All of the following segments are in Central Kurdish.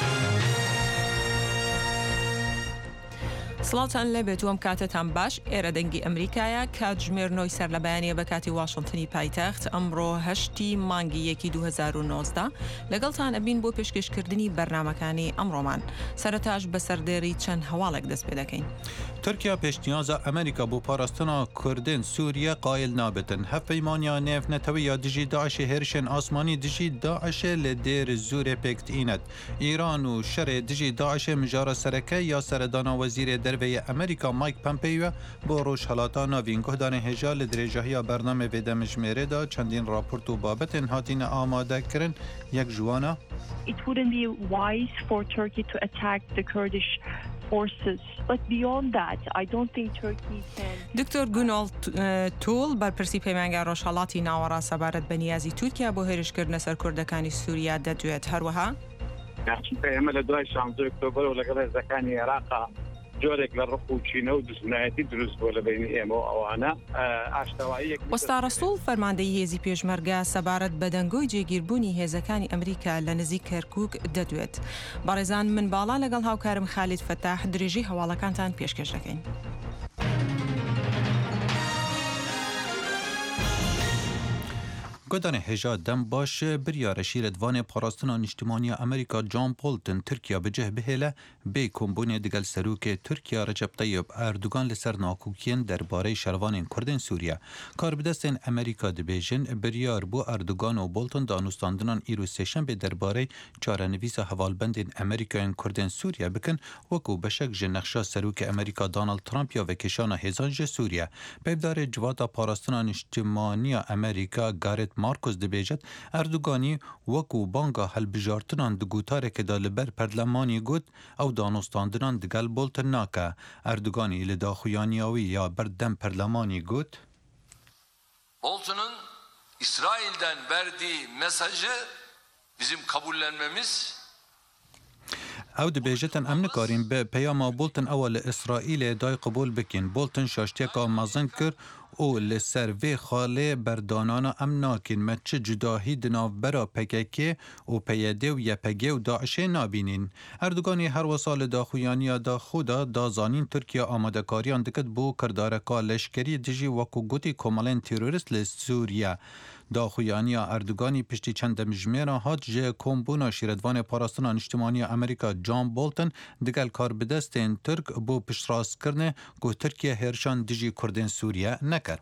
سڵاتان لەبێت وەم کاتتان باش ئێرە دەنگی ئەمریکایە کاتژمێرنەوەی سەر لە بەیانیە بە کاتی واشنگتنی پایتەخت ئەمڕۆ 8 مانگی 2019 لەگەڵتان ئەبین بۆ پێشکەشکردنی بەرنامەکانی ئەمڕۆمان سەرەتاش بە سەردێری چەند هەواڵێک دەست پێ دەکەین. تورکیا پێشنیازە ئەمریکا بۆ پاراستنا کوردên Sûriye قایل نابێتن هەفپەیمانیا نێڤنەتەوەیە دژی داعشê هێرشên ئاسمانی دژی داعشê لە دێر زورê پێکتئینەت ئیران و شەرê dijî daعشê mijara sereke ya seredana wezîrê derveyê Amerika Mike Pompeo bo rojhelata navîn guhdanê hêja li dirêjahiya bernamê vê demijmêrê da çendîn raport û babetên hatîne amadekirin yek ji wan e. It wouldn't be wise for Turkey to attack the Kurdish forces. But beyond that, I don't think Turkey can... دکتۆر گوناڵ توڵ بەرپرسی پەیمانگای ڕۆژهەڵاتی ناوەڕا سەبارەت بە نیازی تورکیا بۆ هێرشکردنە سەر کوردەکانی سووریا دەدوێت هەروەها ئێمە لە دوای 16 ئۆکتۆبەر و لەگەڵ هێزەکانی عێراقا جۆرێک لە ڕق و چینە و دژمنایەتی دروست بۆ لە بینی ئێمە و ئەوانە ئاشتەوایی وەستا ڕەسوڵ فەرماندەی هێزی پێشمەرگە سەبارەت بە دەنگۆی جێگیربوونی هێزەکانی ئەمریکا لە نزیک کەرکووک دەدوێت. بەڕێزان من باڵا لەگەڵ هاوکارم خالید فەتاح درێژی هەواڵەکانتان پێشکەش دەکەین. گۆدانê hêja dem baş biryara şîretvanê parastina niştimaniya Amerîka John Bolton Tirkiya bi cih bihêle bê kombûnê digel serokê Tirkiya Recep Tayyip Erdogan li ser nakokiyên derbarê şervanên Kurdên Sûriye. Karbidestên Amerîka dibêjin biryar bû Erdogan û Bolton danûstandinan îro sêşembe derbarê çarenivîsa hevalbendên Amerîkayên Kurdên Sûriye bikin wekû beşek ji nexşa serokê Amerîka Donald Trump ya vekêşana hêzan ji Sûriye. Pevdarê civata parastina niştimaniya Amerîka Gareth Marcos dibêjit Erdoganî wekû banga helbijartinan di gotarekê da li ber perlemanî got ew danûstandinan digel Bolton nake. Erdoganî li daxuyaniya wî ya berdem perlemanî got Bolton'un İsrail'den verdiği mesajı bizim kabullenmemiz ew dibêjitin em nikarîn bi peyama Bolton ewa li İsraîlê dayê qebûl bikin. Bolton şaştiyeka mezin kir û li ser vê xalê berdana em nakin me çi cudahî di navbera PKK û PYD û YPG û Daişê nabînin. Erdoganî her wesa li daxuyaniya da xwe da dazanîn Tirkiye amadekariyan dikit bû kirdareka leşkerî dijî wekû gotî komelên terorîst li Sûriye. Daxuyaniya Erdoganî piştî çend demijmêra hat ji kombûna şîretvanê parastina niştimaniya Amerîka John Bolton digel karbidestên Türk bû piştrastkirinê ku Tirkiye hêrşan dijî Kurdên Sûriye nekir.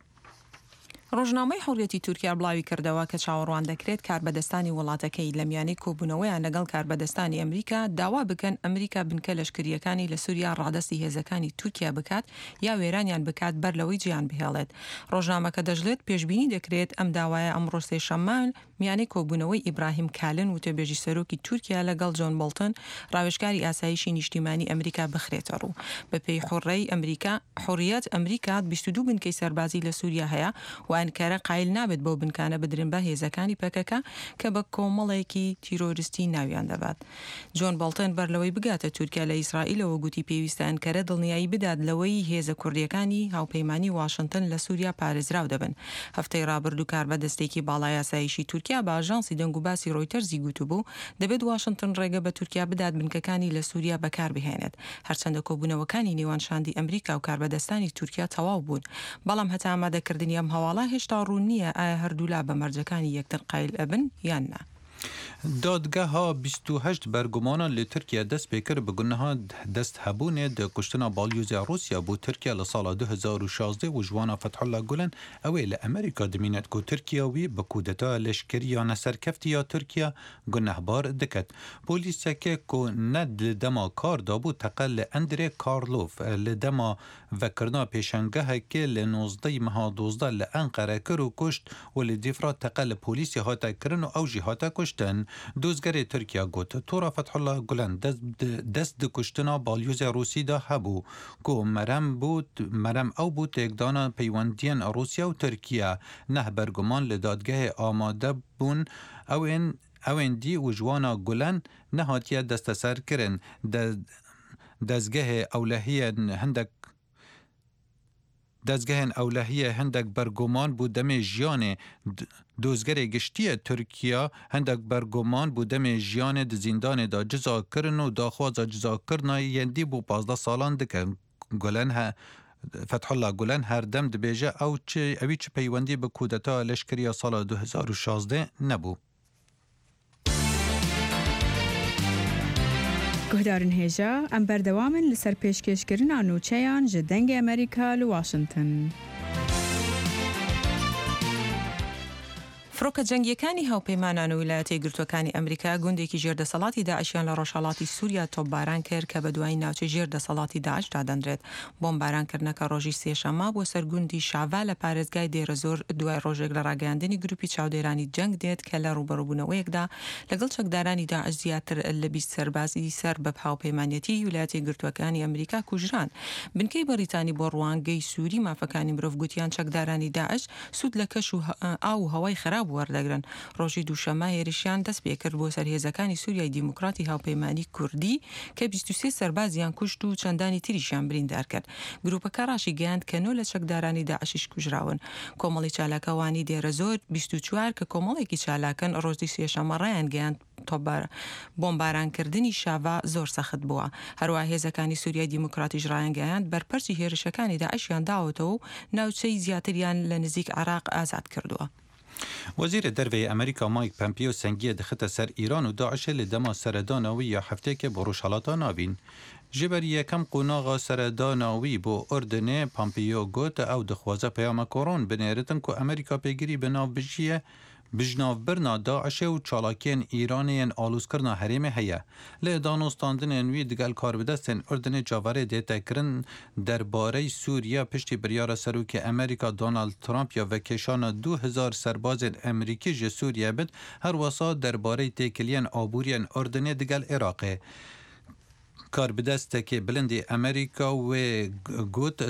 ڕۆژنامەی حوڕیەتی تورکیا بڵاوی کردەوە کە چاوەڕوان دەکرێت کاربەدەستانی وڵاتەکەی لە میانەی کۆبوونەوەیان لەگەڵ کاربەدەستانی ئەمریکا داوا بکەن ئەمریکا بنکە لەشکریەکانی لە سووریا ڕادستی هێزەکانی تورکیا بکات یا وێرانیان بکات بەر لەوەی جیان بهێڵێت. ڕۆژنامەکە دەژڵێت پێشبینی دەکرێت ئەم داوایە ئەمڕۆ سێشەممان میانەی کۆبوونەوەی ئیبراهیم کالن و تێبێژی سەرۆکی تورکیا لەگەڵ جۆن بۆڵتن ڕاوێژکاری ئاسایشی نیشتیمانی ئەمریکا بخرێتە ڕوو. بەپێی حوڕیەت ئەمریکا 22 بنکەی سەربازی لە سووریا هەیە و ئەنکارە قایل نابێت بۆ بنکانە بدرن بە هێزەکانی پەکەکە کە بە کۆمەڵێکی تیرۆریستی ناویان دەبات. جۆن بۆڵتن بەر لەوەی بگاتە تورکیا لە ئیسرائیلەوە گوتی پێویستە ئەنکارە دڵنیایی بدات لەوەی هێزە کوردیەکانی هاوپەیمانی واشنگتن لە سووریا پارێزراو دەبن. هەفتەی ڕابردوو کاربەدەستێکی باڵای ئاسایشی تورکیا بە ئاژانسی دەنگ و باسی ڕۆیتەرزی گوتوبوو دەبێت واشنگتن ڕێگە بە تورکیا بدات بنکەکانی لە سووریا بەکاربهێنێت. هەرچەندە کۆبوونەوەکانی نێوان شاندی ئەمریکا و کاربەدەستانی تورکیا تەواو بوون. بەڵام هەتا ئامادەکردنی ئەم هەواڵە هێشتا ڕوون نییە ئایا هەردوولا بە مەرجەکانی یەکتر قایل ئەبن یان نا. دادگاها 28 bergumanan li Tirkiye dest pêkir bi guneha dest hebûnê di kuştina balyozya Rûsya bû Tirkiye li sala 2016 û ji wana Fethullah Gulen ew ê li Amerîka dimînet ku Tirkiye wî bi kûdeta leşkeriya neserkeftiya Tirkiye gunehbar diket. Polîsekê ku ne li dema kar dabû teqel li Endrê Karlov li dema vekirina pêşengehekê li 19 meha 12 li Enqere kir û kuşt û li dîfra teqel li polîsê hate kirin û ew jî hate kuştin. Dozgerê Tirkiye got tora Fethullah Gulen dest di kuştina balyozya Rûsî da hebû ku merem ew bû têkdana peywendiyên Rûsya û Tirkiye. Neh berguman li dadgehê amade bûn ewên dî û ji wana Gulen nehatiye desteserkirin. Dezgehê ewlehiyên hindek berguman bû demê jiyanê دوزگری گشتی ترکیه هندک برگمان بودم جیان زندان دا جزا کرن و داخواز جزا کرن یندی بو 15 سالان دکن گلن فتح الله گلن هر دم دبیجه او چه پیوندی به کودتا لشکری سال 2016 نبو. گهدارن هێژا ئەم بەردەوامن لەسەر پێشکەشکردنا نوچەیان ji dengê ئەمریکا li Washington. فڕۆکە جەنگیەکانی هاوپەیمانان و ویلایەتە یەکگرتووەکانی ئەمریکا گوندێکی ژێردەسەڵاتی داعشیان لە ڕۆژهەڵاتی سووریا تۆپباران کرد کە بە دوای ناوچەی ژێردەسەڵاتی داعش دادەنرێت. بۆمبارانکردنەکە ڕۆژی سێشەمە بۆ سەر گوندی شاوا لە پارێزگای دێرەزۆر دوای ڕۆژێک لە ڕاگەاندنی گروپی چاودێرانی جەنگ دێت کە لە ڕوبەڕووبوونەوەیەکدا لەگەڵ چەکدارانی داعش زیاتر لە 20 سەربازی سەر بە هاوپەیمانەتی ویلایەتە یەکگرتووەکانی ئەمریکا کوژران. بنکەی بەریتانی بۆ ڕوانگەی سووری مافەکانی مرۆڤ گوتیان چەکدارانی داعش سوود لە کەش و ئاو و هەوای خراپ وەردەگرن. ڕۆژی دووشەمە هێرشیان دەست پێ کرد بۆ سەرهێزەکانی سووریای دیموکراتی هاوپەیمانی کوردی کە 23 سەربازیان کوشت و چەندانی تریشیان بریندار کرد. گروپەکە ڕاشی گەیاند کە 9 لە چەکدارانی داعشیش کوژراون. کۆمەڵی چالاکەوانی دێرەزۆر 24 کە کۆمەڵێکی چالاکن ڕۆژی سێشەمە ڕایان گەیاند بۆمبارانکردنی شاوا زۆر سەخت بووە. هەروە هێزەکانی سووریای دیموکراتیش ڕایان گەیاند بەرپەرچی هێرشەکانی داعشیان داوەتەوە و ناوچەی زیاتریان لە نزیک عێراق ئازاد کردووە. وزیر دروی امریکا مایک پمپیو سنگی دخت سر ایران و داعش لدما سرداناوی یا هفته که بروشالاتا ناوین. جبر یکم قناغ سرداناوی بو اردنه پمپیو گوت او دخوازه پیام کورون بنیرتن که امریکا پیگیری بناو بجیه بجناف برنا داعش و چالاکین ایرانیان آلوز کرنا حریم هیا. لی دانستاندن انوی دگل کار بدستن اردن جاوره دیتا کرن درباره سوریا پشتی بریار سروک امریکا دونالد ترامپ یا وکشان 2000 سرباز امریکی جه سوریا بد هر وسا درباره تکلین آبورین اردن دگل عراقه. کار بدسته که بلندی امریکا و گوت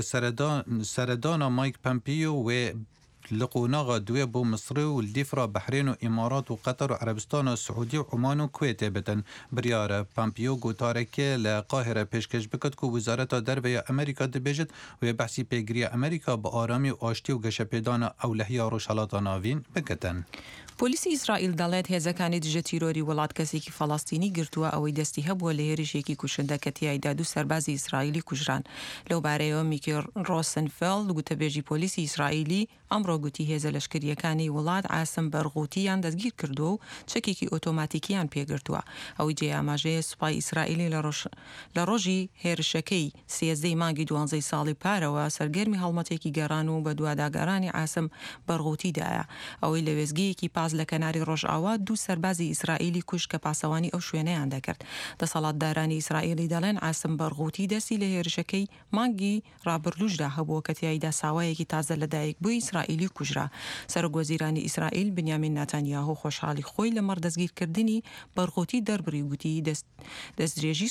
سردان مایک پمپیو و لقوناغا دوی بو مصر و الدفرا بحرين و امارات و قطر و عربستان و سعودی و عمان و کویت بتن. بریار پامپیو گوتارکه لقاهره پیشکش بکد که وزارت دربه امریکا دبیجد و بحثی پیگری امریکا با آرامی و آشتی و گشپیدان اولهی روشالات ناوین بکتن. پۆلیسی ئیسرائیل دەڵێت هێزەکانی دژە تیرۆری وڵات کەسێکی فەڵاستینی گرتووە ئەوەی دەستی هەبووە لە هێرشێکی کوشندە کە تیایدا 2 سەربازی ئیسرائیلی کوژران. لەو بارەیەوە میکی ڕۆسنفێڵد گوتەبێژی پۆلیسی ئیسرائیلی ئەمڕۆ گوتی هێزە لەشکریەکانی وڵات عاسم بەرغوتیان دەستگیر کردووە و چەکێکی ئۆتۆماتیکیان پێگرتووە. ئەوەی جێ ئاماژەیە سوپای ئیسرائیلی لە ڕۆژی هێرشەکەی 13 مانگی 12 ساڵی پارەوە سەرگەرمی هەڵمەتێکی گەڕان و بە دوواداگەڕانی عاسم بەرغوتیدایە. ئەوەی لە وێزگەیەکی پاس لە کەناری ڕۆژئاوا 2 سەربازی ئیسرائیلی کوش کە پاسەوانی ئەو شوێنەیان دەکرد. دەسەڵاتدارانی ئیسرائیلی دەڵێن عاسم بەرغوتی دەستی لە هێرشەکەی مانگی ڕابردووشدا هەبووە کە تیایدا ساوایەکی تازە لەدایک بووی ئیسرائیلی کوژرا. سەرۆکوەزیرانی ئیسرائیل بنیامین ناتانیاهو خۆشحاڵی خۆی لە مەڕ دەستگیرکردنی بەرغوتی دەربڕی گوتی دەستدرێژی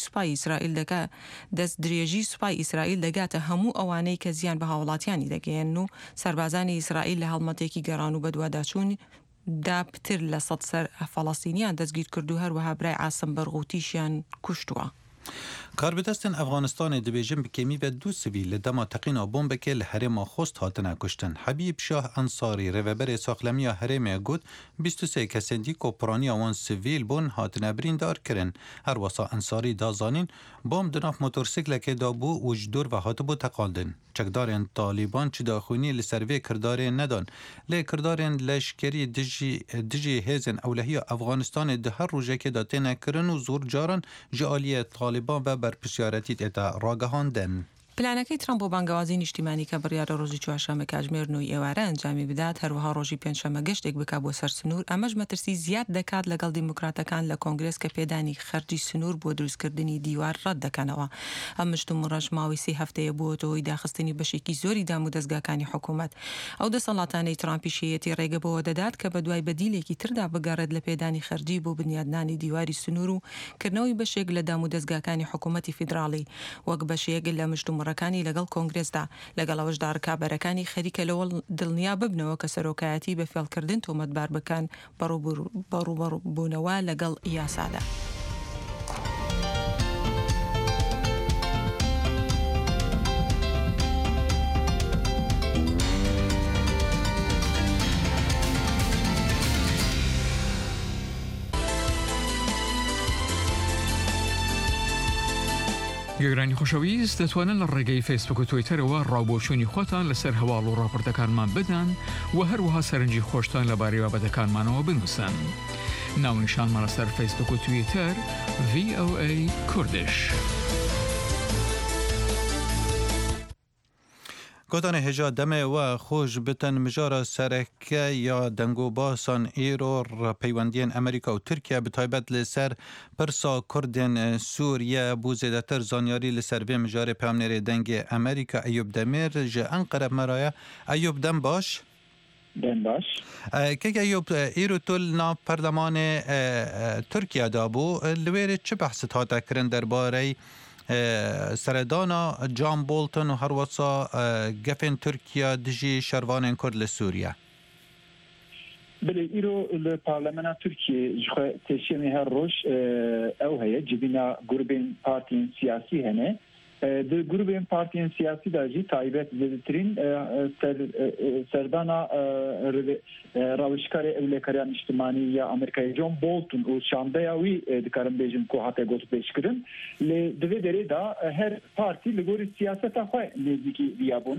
سوپای ئیسرائیل دەگاتە هەموو ئەوانەی کە زیان بە هاوڵاتیانی دەگەێن و سەربازانی ئیسرائیل لە هەڵمەتێکی گەڕان و بەدواداچوون دا پتر لە 100 سەر فەڵاستینیان دەستگیر کردو هەروەها برای عاسم بەرغوتیشیان کوشتووە. کار بدستن افغانستان دبیجن بکمی و 2 سویل لدما تقینا بمبکه لحرم خوست هاتنه کشتن. حبیب شاه انصاری روبر ساخلمی حرم گود 23 کسندی کوپرانی وان سویل بون هاتنه بریندار کرن. هر وسا انصاری دازانین بام دناف موتورسیکل که دابو وجدور و هاتبو تقالدن. چکدارن طالبان چی داخونی لسروی کردارن ندان. لی کردارن لشکری دجی هزن اولهی افغانستان ده هر روزه که داتنه کرن و زور جارن جالی طالبان و بر پرسیارەتیت ئێتا ڕاگەهاندن. پلانەکەی ترامپ بۆ بانگەوازی نیشتیمانی کە بڕیارە ڕۆژی چوارشەممە کاتژمێر 9 ئێوارە ئەنجامی بدات هەروەها ڕۆژی پێنجشەممە گەشتێک بک بۆ سەر سنوور ئەمەش مەترسی زیاد دەکات لەگەڵ دیموکراتەکان لە کۆنگرس کە پێدانی خەرجی سنوور بۆ دروستکردنی دیوار ڕەت دەکەنەوە. ئەم مشتومڕەش ماوەی 3 هەفتەیە بووەتەوەی داخستنی بەشێکی زۆری دام و دەستگاکانی حکوومەت. ئەو دەسەڵاتانەی ترامپیشەیەتی ڕێگە بەوە دەدات کە بە دوای بەدیلێکی تردا بگەڕێت لە پێدانی خەرجی بۆ بنیادنانی دیواری سنوور و کردنەوەی بەشێک لە دام و دەستگاکانی حکوومەتی فیدراڵی وەک بەشێک لە مشتومڕەکانی لەگەڵ کۆنگرسدا. لەگەڵەوەشدا ڕکابەرەکانی خەریکە لەوە دڵنیا ببنەوە کە سەرۆکایەتی بە فێڵکردن تۆمەتبار بکەن بەڕووبوونەوە لەگەڵ یاسادا. گەگرانی خۆشەویست دەتوانن لە ڕێگەی فیسبوک و تویتەرەوە ڕاوبۆچوونی خۆتان لەسەر هەواڵ و ڕاپۆرتەکانمان بدەن و هەروەها سەرنجی خۆشتان لەبارەی بابەتەکانمانەوە بنووسن. ناونیشانمان لەسەر فیسبوک و تویتەر VOA کوردش. گوتان هجا دمه و خوش بتن مجارا سرکه یا دنگو باسان ایرو پیوندین امریکا و ترکیه بتایبت لسر پرسا کردین سوریه بو زیدتر زانیاری لسر به مجار پیامنیر دنگ امریکا ایوب دمیر جه انقرب مرایه ایوب دم باش؟ دم باش. که ایوب ایرو تول نا پرلمان ترکیه دابو لویر چه بحثت ها تکرن درباره سردانا جان بولتون و هر وصا گفن ترکیه دجی شروان کرد لسوریه بله ایرو لپارلمان ترکیه جخوا تشیمی هر روش او هیا جبینا گروبین پارتین سیاسی هنه در گروبین پارتین سیاسی دا جی تایبت زیدترین سردانا راوشکار اولکاریان اجتماعی یا امریکای جان بولتون و شاندایاوی دکارم بیجم که حتی گوت بیش کرن دوی داره دا هر پارتی لگوری سیاست خواه نزدیکی بیابون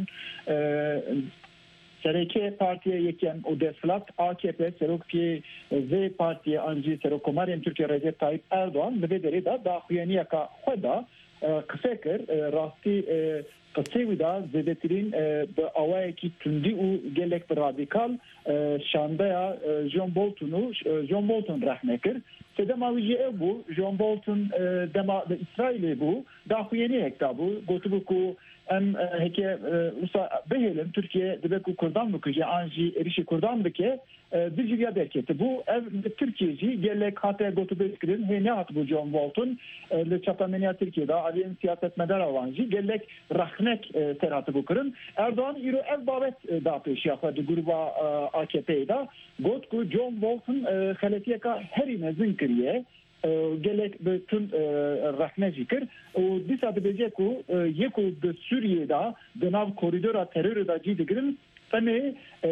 سرکه پارتیه یکم او دسلات AKP سرکه زی پارتیه انجی سرکوماریم ترکیه رجب طایب اردوان دوی داره دا داخویانیه که خود دا قسەکر ڕاستی قسەی دا زێدەترین بە ئەوەیەکی توندی و gelek رادیکال شاندەیە جۆن بۆلتون ڕەحمە کرد سێدەماویژی ئەو بوو جۆن بۆلتون دەما ئیسرائیلێ بوو داخوێنەیەکدا بوو گوتبوو و ئەم هێکێ بهێلن تورکیە دەبێت و کوردان بکوژێ ئانژی عێریشی کوردان بکێ دژیا دەکێت بوو ئەv تورکیەژی gelek هاتە گوتبێتکردن هێنە هاتبوو جۆن بۆلتون لە چاپەمەنیا تورکیەدا ئەلێن سیاسەتمەدارە وانژی gelek ڕەخنەک تێراتبوو کردن ئەردوان ئیرۆ ئەv بابەت دا پێشیاخوا di گروبا AKP'da got ku John Bolton xeletiyeka herî mezin kiriye gelek bütün rahmeci kir û dîsa dibêje ku yek û di Sûriyê da di nav koridora terorê da cî digirin Bale,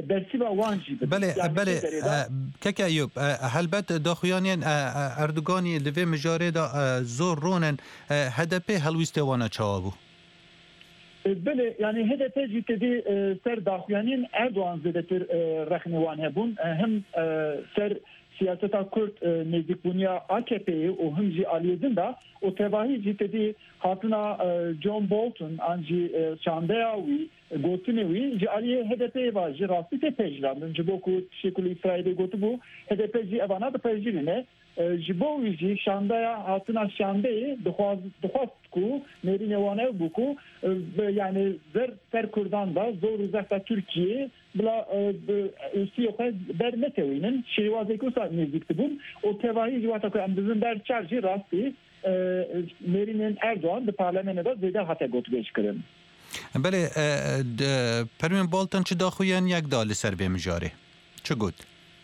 keke Eyüp, helbet daxuyanên Erdoganî li vê mijarê da zor ronin HDP helwîstê wana çawa bû. Bale, yani HDP jîtedî ser daxuyanên Erdogan zêdetir rexnewan hebûn hem ser siyaseta Kurd nêzdîkbûniya AKP'yê û him jî aliyedin da û tevahî jîtedî hatina John Bolton an jî şandeya wî gotinê wî ji aliyê HDP'yê va ji rastî tê pejirandin ji bo ku tişekûl İsraîlê gotibû HDP jî evana dipejirîne ji bo wî jî şandeya hatina şandeyê dixwast ku nêrînê wan ew bû ku yani ser Kurdan da zor û zehta Tirkiyê bila ûstiyê xwe bernetewînin şêwazekî wisa nêzik dibûn û tevahî ji wata ku em dizin berçar jî rastî nêrînên Erdogan di parlemenê da zêde hate gotûbêjkirin. Bele, Pervin Bolton çi daxuyan yek da li ser vê mijarê? Çi got?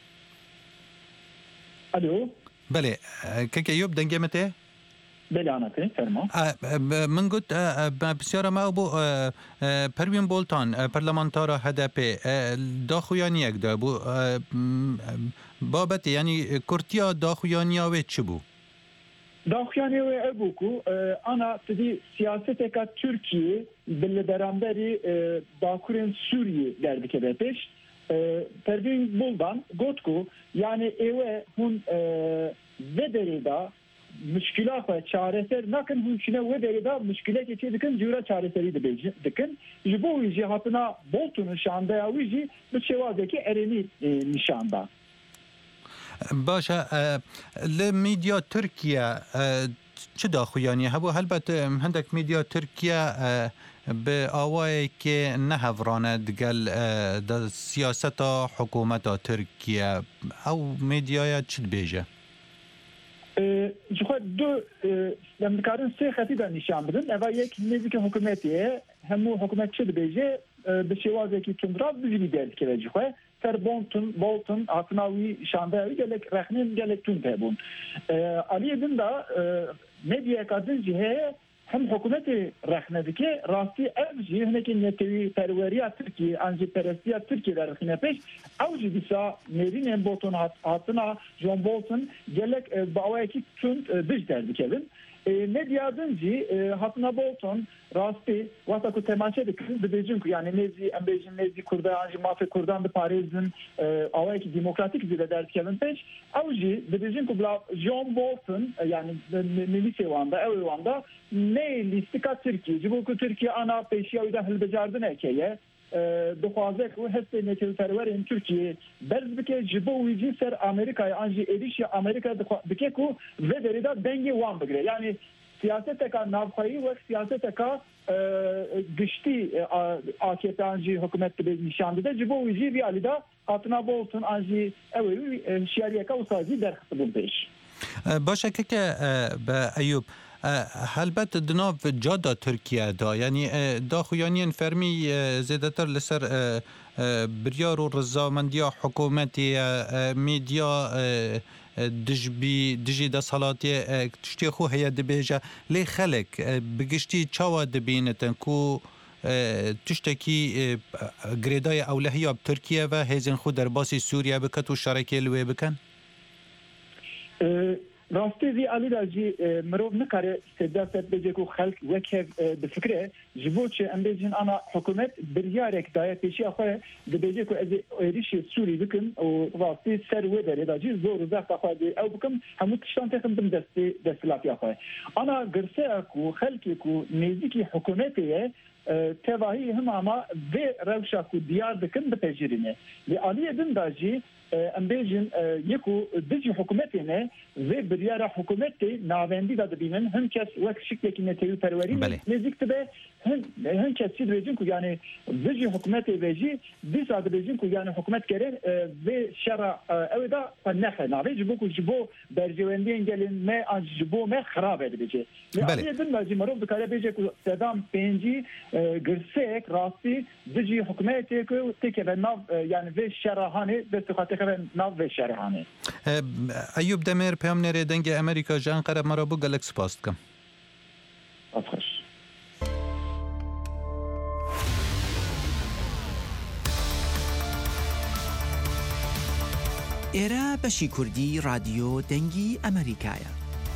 Alo? Bele, keke Eyüp dengê me tê? Bele anate, ferma. Min got pisyara me bû Pervin Bolton, parlamentara HDP daxuyan yek da bû babetê yani kurtiya daxuyaniya wê çi bû? Daxuyanê wê ew bû ku ana tidî siyaseteka Tirkiye bi beramberî bakurên Sûriyê derdikeve pêş Pervin Boldan got ku yani êwe hûn vê derê da müşkila xwe çareser nakin hûn çûne wê derê da müşkilekê çê dikin cîra çareserî dikin ji bo wî jî hatina Bolton'un şandeya wî jî bi şêwazekî erênî nîşanda. Başa li medya Tirkiye çi daxuyanî hebû helbet hindek medya Tirkiye bi awayekê nehevrane digel da siyaseta hikûmeta Tirkiye ew medyaya çi dibêje? Ji xwe du em dikarin sê xetî de nîşan bidin eva yek nêzîkî hikûmetê hemû hikûmet çi dibêje bi şêwazekî tundra bijî derdikeve ji xwe ser Bolton hatina wî şandeya wî gelek rexnên gelek tund hebûn. Aliyê din da medyayeka din jî heye هم حکومت رخنه راستی اوجی هنگی نتوی پروریا ترکیه انجی پرستیا ترکیه در رخنه پیش اوجی بیسا میرین بولتون هاتنا جون بولتون گلک باوی کی تون دیجیتال بکردن ندیادنجی هاتنا بولتون راستی وقتا که تماشا دکن بدیجن که یعنی نزی امبیجن نزی کرده انجی مافی کردان به پاریزن اوی کی دموکراتیک زیده در کردن پیش اوجی بدیجن که بلا جون بولتون یعنی ملیسی واندا اوی واندا نه لیستیکا ترکیه جبو که ترکیه آنا پیشیاوی ده هلبجاردنه که دخوازه که هست نتیل پرورین ترکیه برز بکه جبو ویجی سر امریکای انجی ایدیشی امریکا بکه که و دریده دنگی وان بگره یعنی سیاست که نافخایی و سیاست که گشتی AKP انجی حکومت به نشان داده جبو ویجی بیالی ده هاتنا بولتون انجی اوی شیاریه که وسازی درخص بون پیش باشه که به ایوب هلبت دناف جادا ترکیه دا یعنی دا خویانین فرمی زیادتر لسر بریار و رضامندی حکومتی میدیا دجی دا صلاتی تشتی خو هیا دبیجه لی خلق بگشتی چاوا دبینتن کو تشتکی گریدای اولهی ترکیه و هیزن خود در باسی سوریه بکت و شرکی لوی بکن؟ راستی زی علی راجی مروف نکاره استداد بجه کو خلق وکه بفکره جبوت اندیجن انا حکومت بریارک دای پیشی آخه بجه کو از ایریش سوری بکن و راستی سر و داره راجی زور زخت آخه او بکم همو تشتان تخم بم دستلاتی آخه انا گرسه کو خلقی کو نزدیکی حکومتیه تواهی هم اما به روشا کو دیار بکن بپیجرینه لی علی دن راجی امبیجن یکو دیجی حکومتینه و بریار حکومتی ناوندی داده بینن هم کس وقت شکلی که نتیل پروری نزدیک تبه هم کسی دویجن که یعنی دیجی حکومتی بیجی دیس داده بیجن که یعنی حکومت کرن و شرع اویدا فنخه ناوی جبو که جبو برجواندی انگلین ما جبو ما خرابه بیجی لیانی دن باجی مروف بکاره بیجی که صدام پینجی گرسک راستی دیجی حکومتی که تیکه به ناو یعنی و شرعهانه دست خاطر ناو شهرهانه ایوب دمیر پیامنر دنگ امریکا جان قرب مرا بو گلکس پاست کم افخش ئێرە بەشی کوردی رادیۆ دەنگی ئەمریکایە.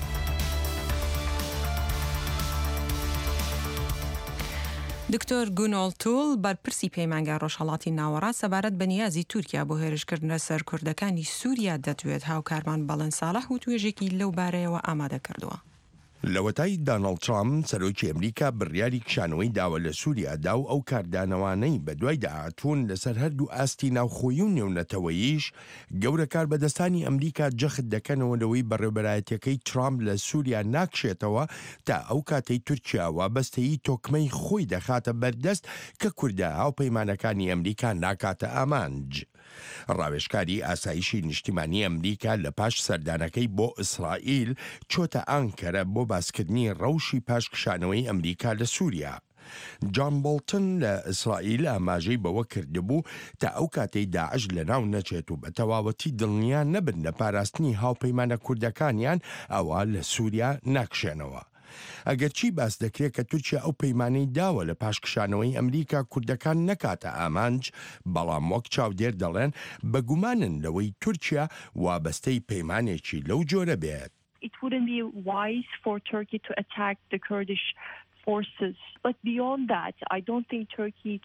دکتۆر گونۆڵتوڵ بەرپرسی پەیمانگای ڕۆژهەڵاتی ناوەڕا سەبارەت بە نیازی تورکیا بۆ هێرشکردنە سەر کوردەکانی سووریا دەتوێت هاوکارمان بەڵێن ساڵح و توێژێکی لەو بارەیەوە ئامادە کردووە. لەوەتای داناڵد ترامپ سەرۆکی ئەمریکا بڕیاری کشانەوەی داوە لە سووریادا و ئەو کاردانەوانەی بە دوای داهاتوون لەسەر هەردوو ئاستی ناوخۆیی و نێونەتەوەییش گەورە کاربەدەستانی ئەمریکا جەخت دەکەنەوە لەوەی بەڕێوەبەرایەتەکەی ترامپ لە سووریا ناکشێتەوە تا ئەو کاتەی تورکیا وابەستەیی تۆکمەی خۆی دەخاتە بەردەست کە کوردە هاوپەیمانەکانی ئەمریکا ناکاتە ئامانج. ڕاوێژکاری ئاسایشی نیشتیمانی ئەمریکا لە پاش سەردانەکەی بۆ ئیسرائیل چۆتە ئانکەرە بۆ باسکردنی ڕەوشی پاشکشانەوەی ئەمریکا لە سووریا. جان بولتن لە ئیسرائیل ئاماژەی بەوە کردبوو تا ئەو کاتەی داعش لە ناو نەچێت و بە تەواوەتی دڵنیا نەبن لە پاراستنی هاوپەیمانە کوردەکانیان ئەوە لە سووریا ناکشێنەوە. ئەگەرچی باس دەکرێت کە تورکیا ئەو پەیمانەی داوە لە پاشکشانەوەی ئەمریکا کوردەکان نەکاتە ئامانج، بەڵام وەک چاودێر دەڵێن بەگومانن لەوەی تورکیا وابەستەی پەیمانێکی لەو جۆرە بێت. It wouldn't be wise for Turkey to attack the Kurdish forces. But beyond that, I don't think Turkey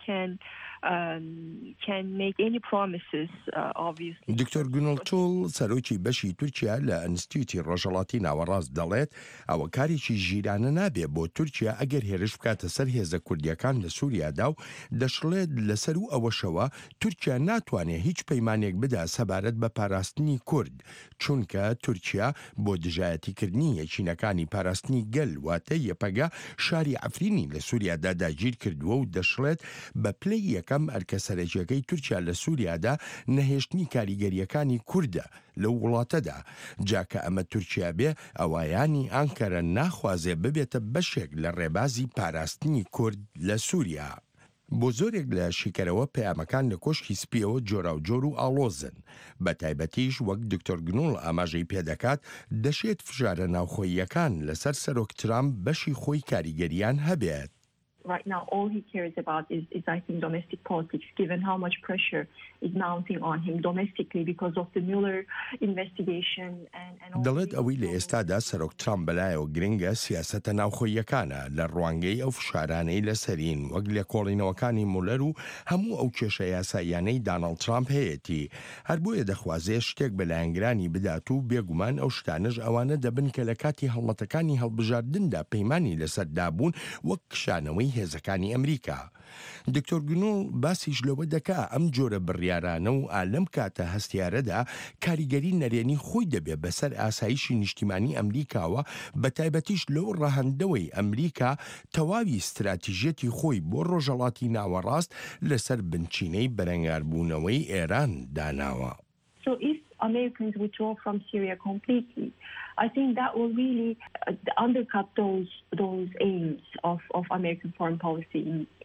can make any promises, obviously. دکتۆر گونۆڵتوڵ سەرۆکی بەشی تورکیا لە ئینستیتوتی ڕۆژهەڵاتی ناوەڕاست دەڵێت ئەوە کارێکی ژیرانە نابێت بۆ تورکیا ئەگەر هێرش بکاتە سەر هێزە کوردیەکان لە سووریادا و دەشڵێت لەسەر و ئەوەشەوە تورکیا ناتوانێت هیچ پەیمانێک بدا سەبارەت بە پاراستنی کورد، چونکە تورکیا بۆ دژایەتیکردنی یەکینەکانی پاراستنی گەل واتە یەپەگا شاری عەفرینی لە سووریادا داگیر کردووە و دەشڵێت بە پلەی یەکەم ئەرکە سەرەکیەکەی تورکیا لە سووریادا نەهێشتنی کاریگەریەکانی کووردە لەو وڵاتەدا، جاکە ئەمە تورکیا بێ ئەوایانی ئانکەرە ناخوازێ ببێتە بەشێک لە ڕێبازی پاراستنی کورد لە سووریا. بۆ زۆرێک لە شیکەرەوە پەیامەکان لە کۆشکی سپیەوە جۆراوجۆر و ئاڵۆزن بە تایبەتیش وەک دکتۆر گنوڵ ئاماژەی پێدەکات دەشێت فژارە ناوخۆییەکان لەسەر سەرۆک ترامپ بەشی خۆی کاریگەریان هەبێت. Right now, all he cares about is I think, domestic politics, given how much pressure is mounting on him domestically because of the Mueller investigation and دەڵێت ئەوەی لە ئێستادا سەرۆک ترامپ بەلایەوە گرنگە سیاسەتە ناوخۆییەکانە لە ڕوانگەی ئەو فشارانەی لەسەرین وەک لە کۆڵینەوەکانی مولەر و هەموو ئەو کێشە یاساییانەی داناڵد ترامپ هەیەتی هەر بۆیە دەخوازێ شتێک بە لایەنگرانی بدات و بێگومان ئەو شتانەش ئەوانە دەبن کە لە کاتی هەڵمەتەکانی هەڵبژاردندا پەیمانی لەسەردابوون وەک کشانەوەی هێزەکانی ئەمریکا. دکتۆر گنۆڵ باسیش لەوە دەکا ئەم جۆرە بڕیارانە و ئالەم کاتە هەستیارەدا کاریگەری نەرێنی خۆی دەبێت بەسەر ئاسایشی نیشتیمانی ئەمریکاوە بە تایبەتیش لەو ڕەهەندەوەی ئەمریکا تەواوی استراتیژێتی خۆی بۆ ڕۆژهەڵاتی ناوەڕاست لەسەر بنچینەی بەرەنگاربوونەوەی ئێران داناوە. So if Americans withdraw from Syria completely, I think that will really undercut those aims of American foreign policy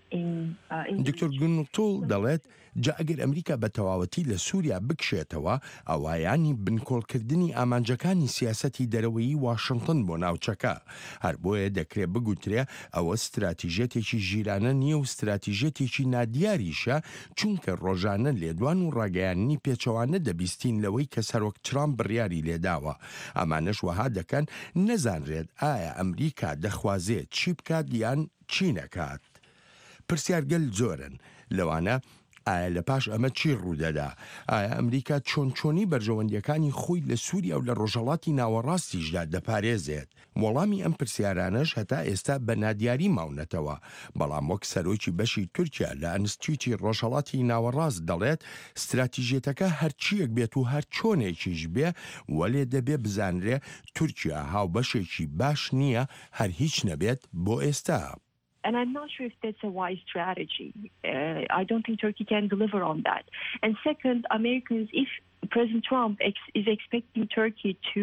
دکتۆر گونتۆڵ دەڵێت جا ئەگەر ئەمریکا بە تەواوەتی لە سووریا بکشێتەوە ئەوایانی بنکۆڵکردنی ئامانجەکانی سیاسەتی دەرەوەیی واشنگتن بۆ ناوچەکە هەر بۆیە دەکرێت بگوترێ ئەوە استراتیژێتێکی ژیرانە نییە و استراتیژێتێکی نادیاریشە چونکە ڕۆژانە لێدوان و ڕاگەیاننی پێچەوانە دەبیستین لەوەی کە سەرۆک ترامپ بڕیاری لێداوە ئەمانەش وەها دەکەن نەزانرێت ئایا ئەمریکا دەخوازێت چی بکات یان چی نەکات. پرسیارگەل زۆرن لەوانە ئایا لە پاش ئەمە چی ڕوودەدا ئایا ئەمریکا چۆنچۆنی بەرژەوەندیەکانی خۆی لە سووریا و لە ڕۆژهەڵاتی ناوەڕاستیشدا دەپارێزێت وەڵامی ئەم پرسیارانەش هەتا ئێستا بە نادیاری ماونەتەوە بەڵام وەک سەرۆکی بەشی تورکیا لە ئەنستیتوتی ڕۆژهەڵاتی ناوەڕاست دەڵێت استراتیژێتەکە هەرچیەک بێت و هەر چۆنێکیش بێ وەلێ دەبێ بزانرێ تورکیا هاوبەشێکی باش نییە هەر هیچ نەبێت بۆ ئێستا. And I'm not sure if that's a wise strategy. I don't think Turkey can deliver on that. And second, Americans, if President Trump is expecting Turkey to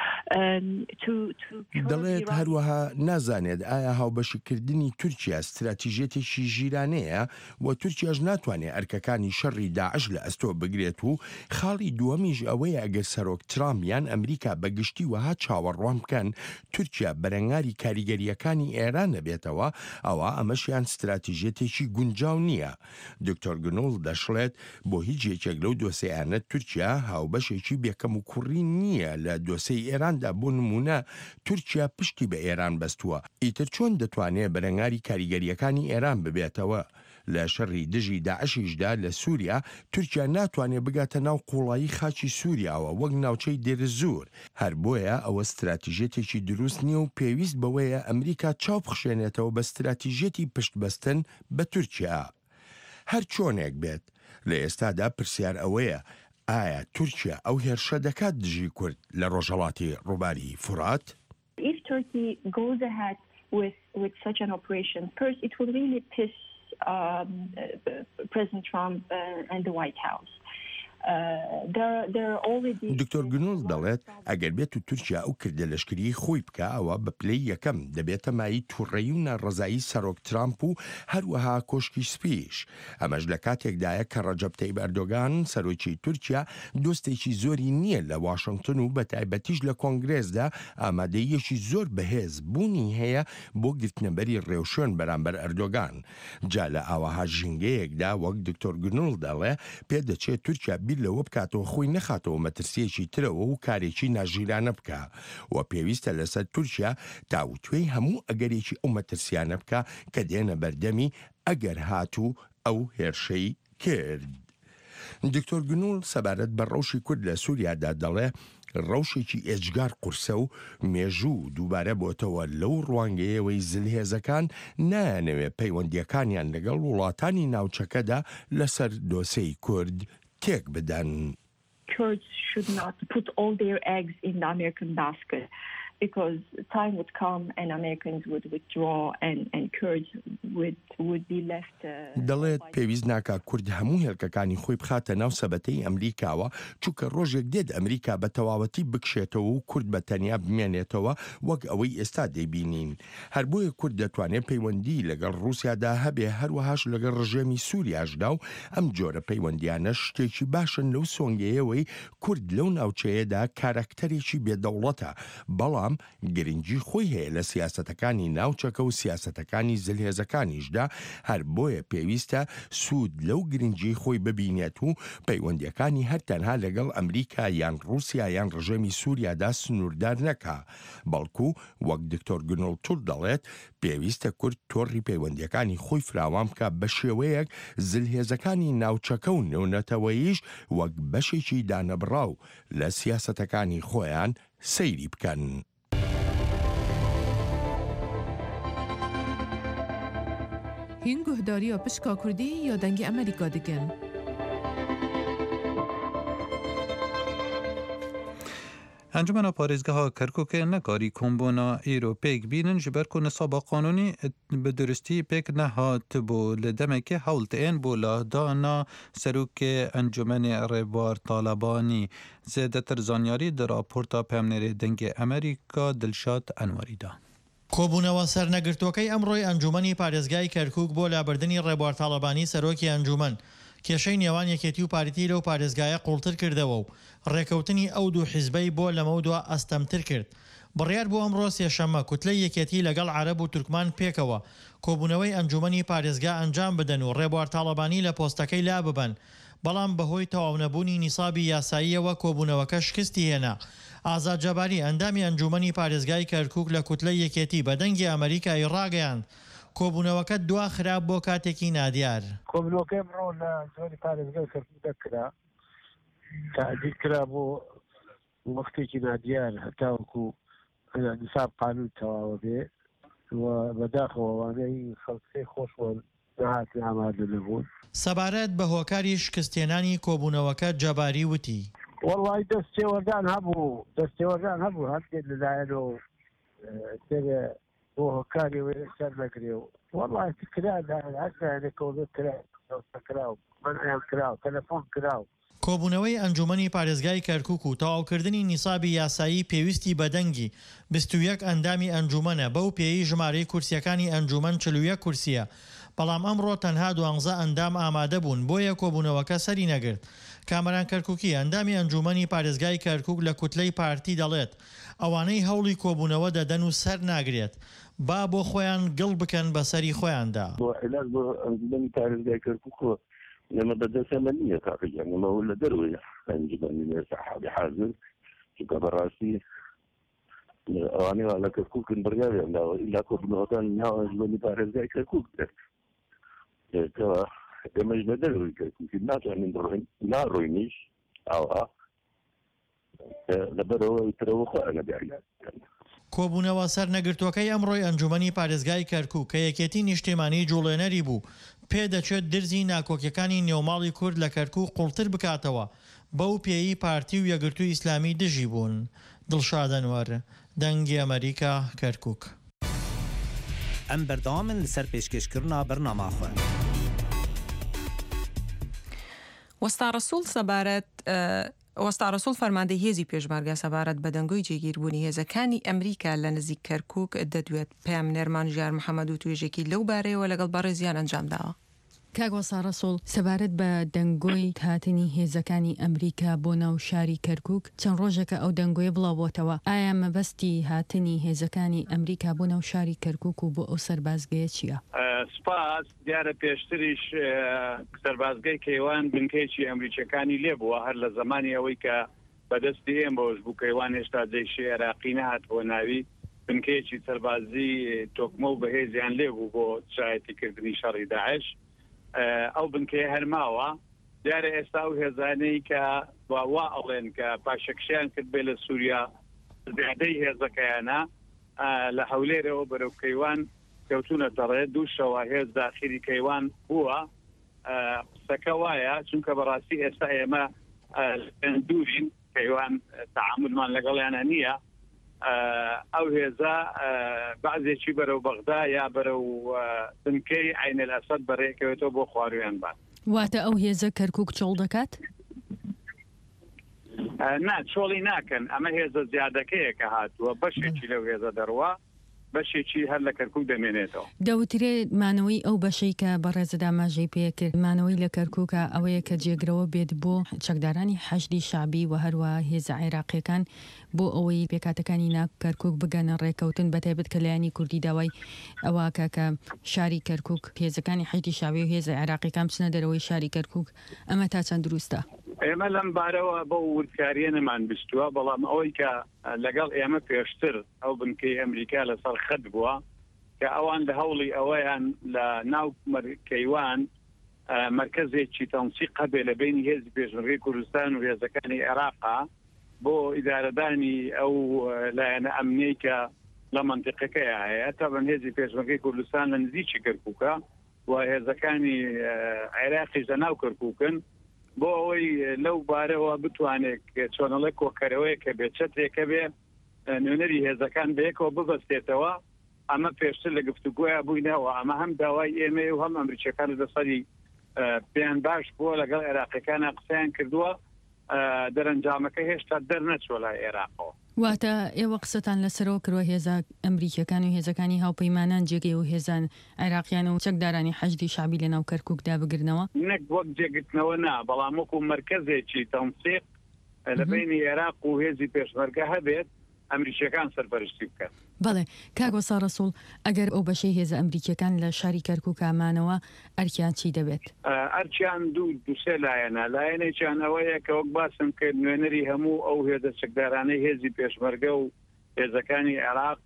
دەڵێت هەروەها نازانێت ئایا هاوبەشیکردنی تورکیا استراتیژێتێکی ژیرانەیە و تورکیاش ناتوانێت ئەرکەکانی شەڕی داعش لە ئەستۆ بگرێت و خاڵی دووەمیش ئەوەیە ئەگەر سەرۆک ترامپ یان ئەمریکا بەگشتی وەها چاوەڕوان بکەن تورکیا بەرەنگاری کاریگەریەکانی ئێران نەبێتەوە ئەوە ئەمەشیان استراتیژێتێکی گونجاو نییە. دکتۆر گنۆڵ دەشڵێت بۆ هیچ یەکێک لەو دۆسەیانە تورکیا هاوبەشێکی بێکەم و کوڕی نییە لە دۆسەی ئێراندا بۆ نمونە تورکیا پشتی بە ئێران بەستووە ئیتر چۆن دەتوانێت بەرەنگاری کاریگەریەکانی ئێران ببێتەوە لە شەڕی دژی داعشیشدا لە سووریا تورکیا ناتوانێت بگاتە ناو قوڵایی خاچی سووریاوە وەک ناوچەی دێرزور هەر بۆیە ئەوە استراتیژێتێکی دروست نییە و پێویست بەوەیە ئەمریکا چاو بخشێنێتەوە بە استراتیژێتی پشتبەستن بە تورکیا هەر چۆنێک بێت لە ئێستادا پرسیار ئەوەیە ئایا تورکیا ئەو هێرشە دەکات دژی کورد لە ڕۆژهەڵاتی ڕووباری فورات؟ If Turkey goes ahead with such an operation, first it will really piss President Trump and the White House. دکتۆر گنۆڵ دەڵێت ئەگەر بێت و تورکیا ئەو کردە لەشکری خۆی بکە ئەوە بە پلەی یەکەم دەبێتە مای تووڕێی و ناڕەزایی سەرۆک ترامپ و هەروەها کۆشکی سپیش ئەمەش لە کاتێکدایە کە ڕەجەب تەیب ئەردۆغان سەرۆکی تورکیا دۆستێکی زۆری نییە لە واشنگتن و بە تایبەتیش لە کۆنگرێسدا ئامادەیەکی زۆر بەهێز بوونی هەیە بۆ گرتنەبەری ڕێوشێن بەرامبەر ئەردۆغان جا لە ئاوەها ژینگەیەکدا وەک دکتۆر گنۆڵ دەڵێ پێدەچێت تورکیا لەوە بکاتەوە خۆی نەخاتەوە مەترسیەکی ترەوە و کارێکی ناژیرانە بکە و پێویستە لەسەر تورکیا تاوتوێی هەموو ئەگەرێکی ئەو مەترسیانە بکە کە دێنە بەردەمی ئەگەر هاتوو ئەو هێرشەی کرد. دکتۆر گنۆڵ سەبارەت بە ڕەوشی کورد لە سووریادا دەڵێ ڕەوشێکی ئێجگار قورسە و مێژوو دووبارە بۆتەوە لەو ڕوانگەیەوەی زلهێزەکان نایانەوێت پەیوەندیەکانیان لەگەڵ وڵاتانی ناوچەکەدا لەسەر دۆسەی کورد تێک بدەن. Kurds should not put all their eggs in the American basket because time would come and Americans would withdraw and Kurds would be left. دەڵێت پێویست ناکات کورد هەموو هێلکەکانی خۆی بخاتە ناو سەبەتەی ئەمریکاوە چونکە ڕۆژێک دێت ئەمریکا بە تەواوەتی بکشێتەوە و کورد بە تەنیا بمێنێتەوە وەک ئەوەی ئێستا دەیبینین. هەر بۆیە کورد دەتوانێت پەیوەندی لەگەڵ رووسیادا هەبێ هەروەهاش لەگەڵ ڕژێمی سووریاشدا و ئەم جۆرە پەیوەندیانە شتێکی باشن لەو سۆنگەیەوەی کورد لەو ناوچەیەدا کارەکتەرێکی بێدەوڵەتە بەڵام گرنگی خۆی هەیە لە سیاسەتەکانی ناوچەکە و سیاسەتەکانی زلهێزەکانیشدا هەر بۆیە پێویستە سوود لەو گرنگی خۆی ببینێت و پەیوەندیەکانی هەر تەنها لەگەڵ ئەمریکا یان رووسیا یان ڕژێمی سووریادا سنووردار نەکا بەڵکو وەک دکتۆر گنۆڵتور دەڵێت پێویستە کورد تۆڕی پەیوەندیەکانی خۆی فراوان بکە بە شێوەیەک زلهێزەکانی ناوچەکە و نێونەتەوەییش وەک بەشێکی دانەبڕاو لە سیاسەتەکانی خۆیان سەیری بکەن. هین گهداریە پشکا کوردی یا دەنگی ئەمریکا دکن؟ انجمن پارێزگاها کرکوک نکاری کۆمبۆنا ئێرۆ پێک بینن ji ber ku nisaba qanûnî bi duristî pêk nehat bû li demekê hewltiyên bû ladana serokê Encûmenê Rêbar Talebanî zêdetir zanyarî di raporta Pemnêrê Dengê Amerîka Dilşad Enwerî da. کۆبوونەوە سەرنەگرتوەکەی ئەمڕۆی ئەنجومەنی پارێزگای کەرکووک بۆ لابردنی ڕێبوار تاڵەبانی سەرۆکی ئەنجومەن کێشەی نێوان یەکێتی و پارتی لەو پارێزگایە قوڵتر کردەوە و ڕێکەوتنی ئەو دوو حیزبەی بۆ لەمە دووە ئەستەمتر کرد. بڕیار بۆ ئەمڕۆ سێشەممە کوتلەی یەکێتی لەگەڵ عەرەب و تورکمان پێکەوە کۆبوونەوەی ئەنجومەنی پارێزگا ئەنجام بدەن و ڕێبوار تاڵەبانی لە پۆستەکەی لا ببەن بەڵام بەهۆی تەواونەبوونی نیسابی یاساییەوە کۆبوونەوەکە شکستی هێنا. ئازاد جەباری ئەندامی ئەنجومەنی پارێزگای کەرکووک لە کوتلەی یەکێتی بە دەنگی ئەمریکای ڕاگەیاند کۆبوونەوەکە دوا خراپ بۆ کاتێکی نادیار. کۆبوونەوەکەی ئەمڕۆ لە زۆری پارێزگای کەرکووک دەکرا تعدیل کرا بۆ وەختێکی نادیار هەتاوەکو نیساب قانون تەواوە بێ و بەداخەوەوانەی خەڵکەی خۆشوە نەهاتی ئامادە نەبوون. سەبارەت بە هۆکاری شکستێنانی کۆبوونەوەکە جەباری وتی وەڵی دەستێوەردان هەبوو هەندێک لەلایەنەوە سەرێ بۆ هۆکاری وێ سەر نەگرێ و وەڵی کرا هەرکەوە کرا و منعیان کرا و تەلەفۆن کرا و کۆبوونەوەی ئەنجومەنی پارێزگای کەرکووک و تەواوکردنی نیسابی یاسایی پێویستی بەدەنگی 21 ئەندامی ئەنجومەنە بەو پێی ژمارەی کورسیەکانی ئەنجومەن 41 کورسیە بەڵام ئەمڕۆ تەنها 12 ئەندام ئامادە بوون بۆیە کۆبوونەوەکە سەری نەگرت. کامەران کەرکووکی ئەندامی ئەنجومەنی پارێزگای کەرکووک لە کوتلەی پارتی دەڵێت ئەوانەی هەوڵی کۆبوونەوە دەدەن و سەر ناگرێت با بۆ خۆیان گڵ بکەن بەسەری خۆیاندا. بۆ علاج بۆ ئەنجومەنی پارێزگای کەرکووک لما بدأت ثمانية تقريبا لما هو اللي دروي عندما صحابي حاضر كذا براسي أنا على كوك برجالي إلا كوك نوتان نهاية اللي بارز زي كوك كما يجمع دروي كوك الناس يعني لا روينيش أو لبرو يتروخوا أنا بعيد. کۆبوونەوە سەرنەگرتوەکەی ئەمڕۆی ئەنجومەنی پارێزگای کەرکووک کە یەکێتی نیشتیمانی جوڵێنەری بوو پێدەچێت درزی ناکۆکیەکانی نێوماڵی کورد لە کەرکووک قوڵتر بکاتەوە بەو پێیی پارتی و یەکگرتووی ئیسلامی دژی بوون. دڵشاد ئەنوەر دەنگی ئەمریکا کەرکووک. ئەم بەردەوامن لەسەر پێشکەشکردنا بەرنامەخۆ. وەستا ڕەسوول سەبارەت وەستا ڕەسوول فەرماندەی هێزی پێشمەرگە سەبارەت بە دەنگۆی جێگیربوونی هێزەکانی ئەمریکا لە نزیک کەرکووک دەدوێت پامنێرمان ژیار محەممەد و توێژێکی لەو بارەیەوە لەگەڵ بەڕێزیان ئەنجامداوە. کاگوەسا ڕەسوول سەبارەت بە دەنگۆی هاتنی هێزەکانی ئەمریکا بۆ ناو شاری کەرکووک چەند ڕۆژێکە ئەو دەنگۆیە بڵاوبۆتەوە ئایا مەبەستی هاتنی هێزەکانی ئەمریکا بۆ ناو شاری کەرکووک و بۆ ئەو سەربازگەیە چییە؟ سپاس دیارە پێشتریش سەربازگەی کەیوان بنکەیەکی ئەمریکیەکانی لێبووە هەر لە زمانی ئەوەی کە بەدەستی ئێمەوەش بوو کەیوان هێشتا جێیشی عێراقی نەهاتبووە ناوی بنکەیەکی سەربازی تۆکمە و بەهێزیان لێبوو بۆ شایەتیکردنی شەڕی داعش. ئەو بنکەیە هەرماوە دیارە ئێستا و هێزانەی کە وا ئەڵێن کە پاشەکشیان کرد بێ لە سووریا زیادەی هێزەکەیانە لە هەولێرەوە بەرەو کەیوان کەوتونە دەڕێت دوو شەوە هێز داخلی کەیوان بووە. قسەکە وایە چونکە بەڕاستی ئێستا ئێمە دوورین کەیوان تەعاملمان لەگەڵیانە نییە ئەو هێزە بەعزێکی بەرەو بەغدا یا بەرەو بنکەی عین الاسد بەڕێکەوێتەوە بۆ خوارویان بان. واتە ئەو هێزە کەرکووک چۆڵ دەکات؟ نا چۆڵی ناکەن، ئەمە هێزە زیادەکەیە کە هاتووە بەشێکی لەو هێزە دەڕوا بەشێکی هەر لە کەرکووک دەمێنێتەوە. دەوترێ مانەوەی ئەو بەشەی کە بەڕێزەدا ماژەی پێکرد مانەوەی لە کەرکووکە ئەوەیە کە جێگرەوە بێت بۆ چەکدارانی حەشدی شعبی و هەروە هێزە عێراقیەکان بۆ ئەوەی پێکاتەکانی ناو کەرکووک بگەنە ڕێکەوتن بەتایبەت کە لایانی کوردی داوای ئەوە کە شاری کەرکووک هێزەکانی حەشدی شعبی و هێزە عێراقیەکان بچنە دەرەوەی شاری کەرکووک. ئەمە تا چەند دروستە؟ ئێمە لەم بارەوە بە وردکاریە نەمان بستووە، بەڵام ئەوەی کە لەگەڵ ئێمە پێشتر ئەو بنکەی ئەمریکا لەسەر خەت بووە کە ئەوان لە هەوڵی ئەوەیان لە ناو کەیوان مرکزێکی تەنسیق هەبێ لە بینی هێزی پێشمەرگەی کوردستان و هێزەکانی عێراقا بۆ ئیدارەدانی ئەو لایەنە ئەمنیەی کە لە منطقەکەی هەیە تاوان هێزی پێشمەرگەی کوردستان لە نزیکی کەرکووکە و هێزەکانی عێراقیش لە ناو کەرکووکن بۆ ئەوەی لەو بارەوە بتوانێت چۆنەڵە کۆکەرەوەی کە بێت چەترێکە بێ نوێنەری هێزەکان بەیەکەوە ببەستێتەوە. ئەمە پێشتر لە گفتوگوۆیە بووینەوە، ئەمە هەم داوای ئێمە و هەم ئەمریکیەکان لەسەری پێیان باش بووە لەگەڵ عێراقیەکانە قسەیان کردووە، دەرەنجامەکە هێشتا دەرنەچوە لای عێراقەوە. واتە ئێوە قسەتان لەسەرەوە کردوە هێزە ئەمریکیەکان و هێزەکانی هاوپەیمانان جێگەی و هێزان عێراقیان و چەکدارانی حەشدی شعبی لە ناو کەرکووکدا بگرنەوە؟ نەک وەک جێگرتنەوە نا، بەڵام وەکو مرکزێکی تەنسیق لە بینی عێراق و هێزی پێشمەرگە هەبێت ئەمریکیەکان سەرپەرشتی بکەن. بەڵێ کاک وەسا ڕەسوڵ، ئەگەر ئەو بەشەی هێزە ئەمریکیەکان لە شاری کەرکووک ئامانەوە ئەرکیان چی دەبێت؟ ئەرکیان دووسێ لایەنە، لایەنێکیان ئەوەیە کە وەک باسم کرد نوێنەری هەموو ئەو هێزە چەکدارانەی هێزی پێشمەرگە و هێزەکانی عێراق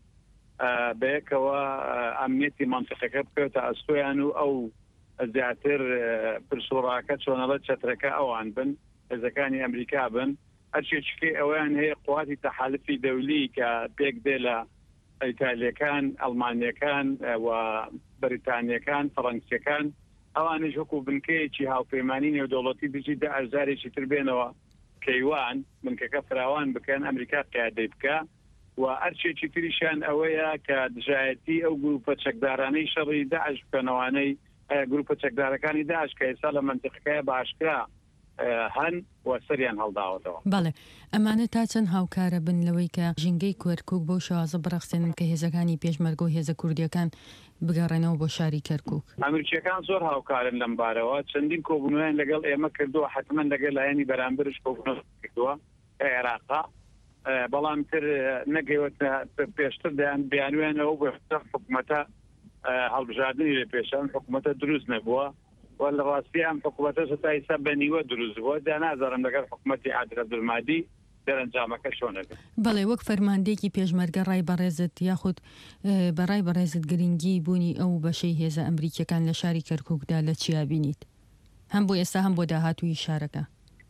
بەیەکەوە ئەمنیەتی منطقەکە بکەوتە ئەستۆیان و ئەو زیاتر پرسوڕاکە چۆنەڵە چەترەکە ئەوان بن هێزەکانی ئەمریکا بن. هەرچێکێ ئەویان هەیە قواتی تەحالفی دەولی کە پێک دێ لە ئیتالیەکان، ئەڵمانیەکان و بەریتانیەکان، فەڕەنسیەکان، ئەوانش وەکو بنکەیەکی هاوپەیمانی نێودەوڵەتی بچی دە ئەژارێکی تر بێنەوە کەیوان بنکەکە فراوان بکەن ئەمریکا قیادەی بکە و هەرچێکی تریشان ئەوەیە کە دژایەتی ئەو گروپە چەکدارانەی شەڕی داعش بکەنەوانەی گروپە چەکدارەکانی داعش کە ئێستا لە منطقەکەیە باشکرا هەن و سەریان هەڵداوەتەوە. بەڵێ ئەمانە تا چەند هاوکارە بن لەوەی کە ژینگەی کەرکووک بۆ شازە بڕەخسێنن کە هێزەکانی پێشمەرگە و هێزە کوردیەکان بگەڕێنەوە بۆ شاری کەرکووک؟ ئەمریکیەکان زۆر هاوکارن لەم بارەوە، چەندین کۆبوونەوەیان لەگەڵ ئێمە کردووە، حتمما لەگەڵ لایەنی بەرامبرش کۆبوونەوە کردووە عێراقا، بەڵام تر نەگەیوەتە پێشتر بیانوێنەوە بە حکوومەتە هەڵبژاردننی لە پێشان حکوومەتە دروست نەبووە و لە ڕاستی ئەم حکوومەتە تا ئێستا بەنیوە دروست بووە، دانازانم لەگەڵ حکوومەتی عادل عەبدولمادی دەرەنجامەکە چۆنەبێت. بەڵێ وەک فەرماندەیەکی پێشمەرگە ڕای بەڕێزت یاخود بەڕای بەڕێزت گرنگی بوونی ئەو بەشەی هێزە ئەمریکیەکان لە شاری کەرکووکدا لە چیا بینیت؟ هەم بۆ ئێستا هەم بۆ داهاتووی شارەکە.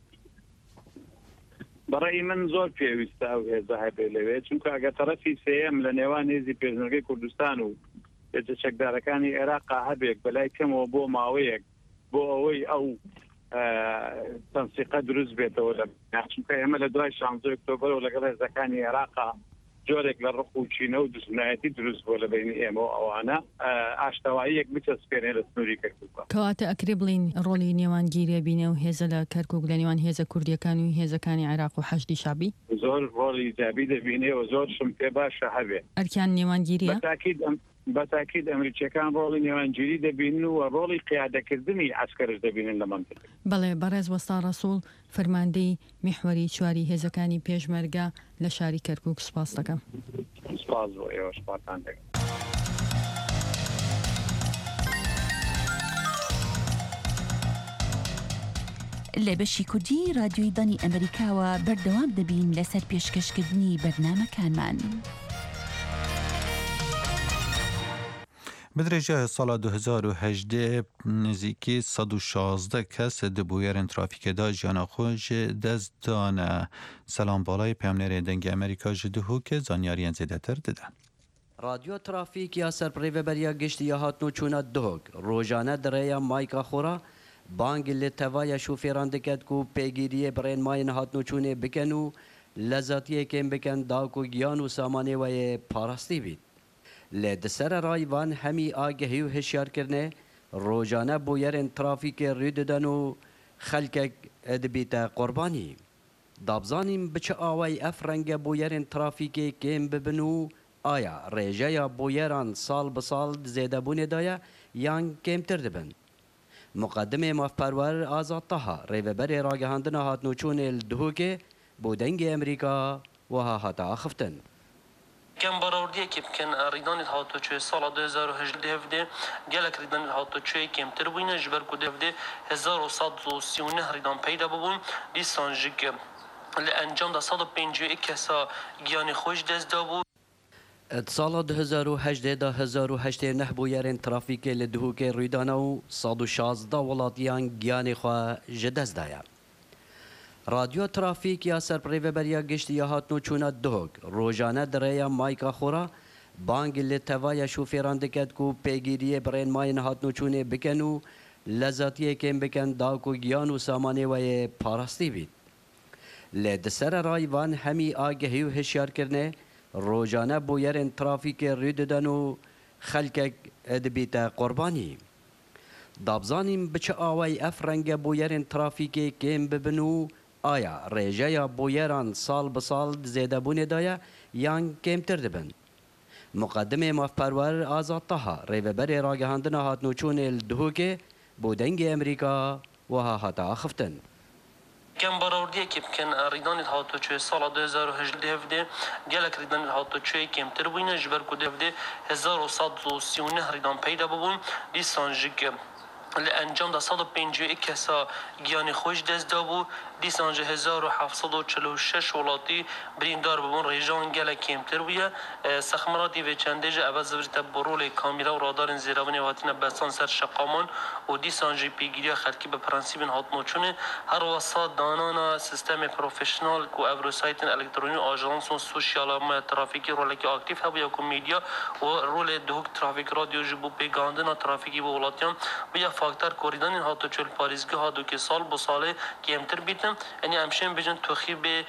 بەڕێی من زۆر پێویستە ئەو هێزە هەبێ لەوێ، چونکە ئەگە تەرەفی سێم لە نێوان هێزی پێشمەرگەی کوردستان و هێزە چەکدارەکانی عێراقا هەبێک بەلای کەمەوە بۆ ماوەیەک بۆ ئەوەی ئەو تەنسیقە دروست بێتەوە لە چونکە ئێمە لە دوای 16 ئۆکتۆبەر و لەگەڵ هێزەکانی عێراقا جۆرێک لە ڕق و چینە و دژمنایەتی دروست بووە لە بینی ئێمە و ئەوانە ئاشتەواییەک بچەسپێنێ لە سنووری کەرکووکە. کەواتە ئەکرێ بڵین ڕۆڵی نێوانگیریە بینێ و هێزە لە کەرکووک لە نێوان هێزە کوردیەکان و هێزەکانی عێراق و حەشدی شعبی زۆر ڕۆڵی ئیجابی دەبینێ و زۆر شم پێ باشە هەبێ. ئەرکیان نێوانگیریە؟ بەتاکید ئەمریکیەکان ڕۆڵی نێوانگیری دەبین و ڕۆڵی قیادەکردنی عسکرش دەبینن لە منطقە. بەڵێ بەڕێز وەستا ڕەسوڵ فەرماندەی میحوەری چواری هێزەکانی پێشمەرگە لە شاری کەرکووک سپاس دەکەم. سپاس بۆ ئێوە، سپاسان دەکەم. لە بەشی کوردی رادیۆی دانی ئەمریکاوە بەردەوام دەبین لەسەر پێشکەشکردنی بەرنامەکانمان. بدرێژە ساڵا 2018 نزیکی 116 کەس دبوویەرن ترافیکێدا ژیانە خۆش دەستدانە. سەلام باڵای پێمنێرێ دەنگی ئەمریکا ji dihûkê زانیاریان زێدەتر دەدەن. رادیۆ ترافیک یا سەرپڕێڤەبەریا گشتی یا هاتنۆ چوونە دهۆک ڕۆژانە درەیە مایکا خۆرا بانگ لە تەڤایە شوفێران دەکەت و پێگیریە بڕێن ماین هاتنۆ چوونێ بکەن و لذاتی کم بکن داکو گیان و سامانه و پاراستی بید. لدسر رایوان همی آگهی و هشیار کرنه روزانه بویرن ترافیک رید دادن و خلک ادبیت قربانی. دابزانیم بچه آوای افرنگ بویرن ترافیک کم ببنو آیا ریجه یا بویران سال بسال زیده بونه دایا یان کم تردبن. مقدم مفپرور آزاد طه ریوبر راگهاندن هات نوچون الدهوکه بودنگ امریکا و ها هاتا خفتن. کم باراوردیه که بکن ریدانی هاتو چه سال 2018 هفته گلک ریدانی هاتو چه کمتر بوینه جبر کده هفته 1139 ریدان پیدا ببون دیسان جک لانجام دا 151 کسا گیانی خوش دست دابو. سال 2018 دا 2018 بویرن ترافیک لدهوک ریدانا و 116 ولاتیان گیانی خواه جدست دایا. رادیو ترافیک یا سرپریو بریا گشت یا هاتنو چونا دهوگ روزانه دریا مایکا خورا بانگ لتوای شوفیران دکت کو پیگیری برین ماین هاتنو چونه بکنو لذاتی کم بکن داکو گیان و سامانه و پاراستی بید. لدسر رایوان همی آگهی و هشیار کرنه روزانه بویرن ترافیک رید دادن و خلک ادبیت قربانی. دابزانیم بچه آوای افرنگ بویرن ترافیک کم ببنو آیا ریجه یا بویران سال بسال زیده بونه دایا یان کم تردبن. مقدم مفپرور آزاد طه ریوبر راگهاندن هات نوچون الدهوکه بودنگ امریکا و ها هاتا خفتن. کم باراوردیه که بکن ریدانی هاتو چه سال 2018 هفته گلک ریدانی هاتو چه کمتر بوینه جبر کده هفته 1139 ریدان پیدا ببون دیسان جک لانجام دا 151 کسا گیانی خوش دست دابو دیسان جه 1746 ولاتی بریندار ببون ریجان گل کمتر بویه سخمراتی و چنده جه عوض برتا برول کامیرا و رادار زیراونی واتین بستان سر شقامان و دیسان جه پیگیری خلکی به پرنسیب هاتمو چونه هر وسط دانانا سیستم پروفیشنال کو ابروسایت الکترونی آژانس و سوشیال ترافیکی رولکی اکتیف هبو یا کو میدیا و رول دهوک ترافیک رادیو جبو پیگاندن ترافیکی به ولاتیان بیا فاکتور کوریدن هاتو چل پاریزگاه هاتو که سال با ساله کمتر بیتن یعنی همشین بجن توخی به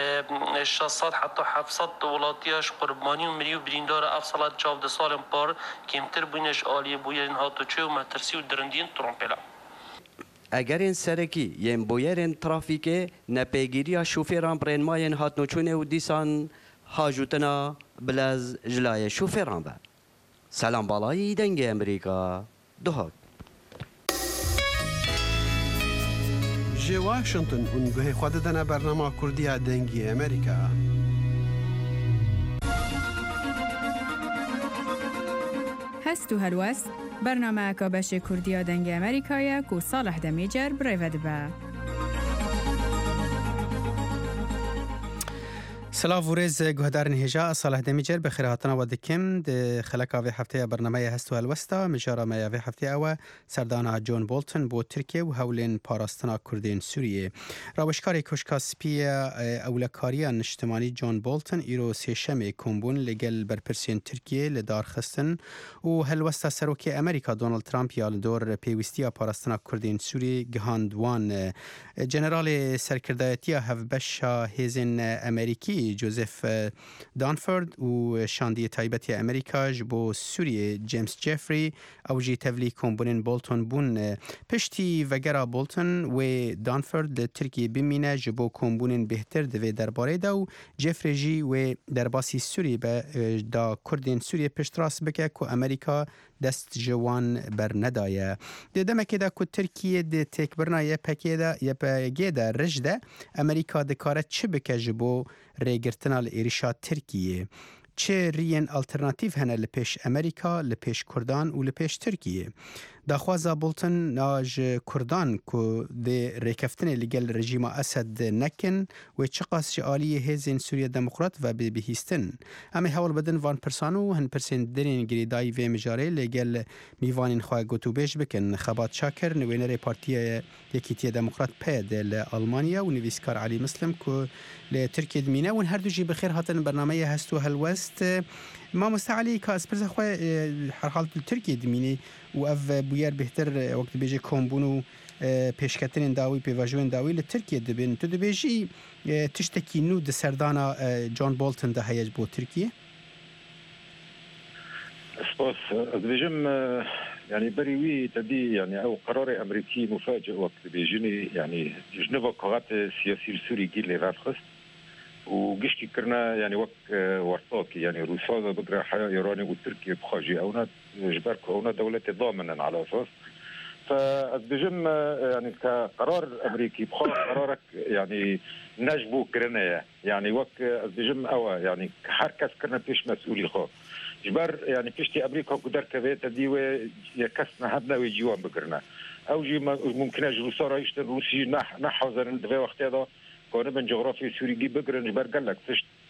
600 حتی 700 ولاتیاش قربانی و مریو بریندار افصالات جاود سال پار کمتر بینش آلیه بویرین هاتو چه و مترسی و درندین ترامپلا. اگر این سرکی یم بویرین ترافیک نپیگیری شوفیران برین ماین هات نوچونه و دیسان حاجوتنا بلاز جلای شوفیران با. سلام بالای دنگ امریکا دهاک. جي واشنطن ونقهي خوددنا برنامج كردية دنجي أمريكا هستو هلوست برنامج کابش کردیا دنگی امریکایی کو صالح دمیجر برود با. سلاف ورز گهدار نهجا صالح دمیجر بخیراتنا و دکم د خلقا و هفته برنامه هستو الوستا مجارا ما و هفته او سردانا جون بولتن بو ترکیه و هولین پاراستنا کردین سوریه راوشکاری کشکا سپی اولکاریا نشتمانی جون بولتن ایرو سیشم کومبون لگل برپرسین ترکیه لدار خستن و هلوستا سروکی امریکا دونالد ترامپ یا لدور پیوستی پاراستنا کردین سوریه گهاندوان جنرال سرکردایتی هفبشا هیزن امریکی جوزف دانفورد و شاندی تایبتی امریکا جبو سوریه جیمز جفری او جی تولی کومبونین بولتون بون پشتی وگرا بولتون و دانفورد ترکی بمینه جبو کومبونین بهتر دوی درباره دا و جفری جی و درباسی سوریه دا کردین سوریه پشت راست بکه که امریکا دست جوان بر ندایه دیدم که دا که ترکیه دی تک برنا یه پگه دا رجده امریکا دکاره چه بکه جبو ریگرتنا لإیریشا ترکیه چه ریین الترناتیف هنه لپیش امریکا لپیش کردان و لپیش ترکیه داخوازا بولتن ناج کردان که دی ریکفتن لگل رژیم اسد نکن و چقاس آلیه هزین سوریه دموکرات و بهیستن اما حول بدن وان پرسانو هن پرسین درین گریدای و مجاره لگل میوانین خواه گوتو بیش بکن خبات شاکر نوینر پارتی یکیتی دموکرات پید لألمانیا و نویسکار علی مسلم که لترکیه دمینه و هر دو جی بخیر هاتن برنامه هستو هلوست ما مستعلی که از پرس خواه هر حالت ترکیه دمینه و اف بویر بهتر وقت بیجه کومبونو پێشکەتنên dawî pêvajoyên dawî li Tirkiye dibin. Tu dibêjî tiştekî nû di serdana John Bolton de heye bo Tirkiye? سپاس دبێژم يعني بري وي تدي يعني او قرار امريكي مفاجئ وقت بيجيني يعني جنوب قرارات سياسي السوري جيل لي رافخست وقشكي كرنا يعني وقت ورطاكي يعني روسيا بقرا حياه ايراني وتركيا بخاجي اونا جبرك اونا دوله ضامنا على اساس فالبجم يعني كقرار امريكي بخار قرارك يعني نجبو كرنا يعني وقت البجم او يعني حركه كرنا بيش مسؤولي خاص جبر يعني بيشتي امريكا قدر كذا تديوه يكسنا هبنا ويجيوان بكرنا او جي ممكن اجرو صار يشتن روسي نحظر ندفع وقت هذا كون من جغرافيا سوري جي بكرن جبر قال لك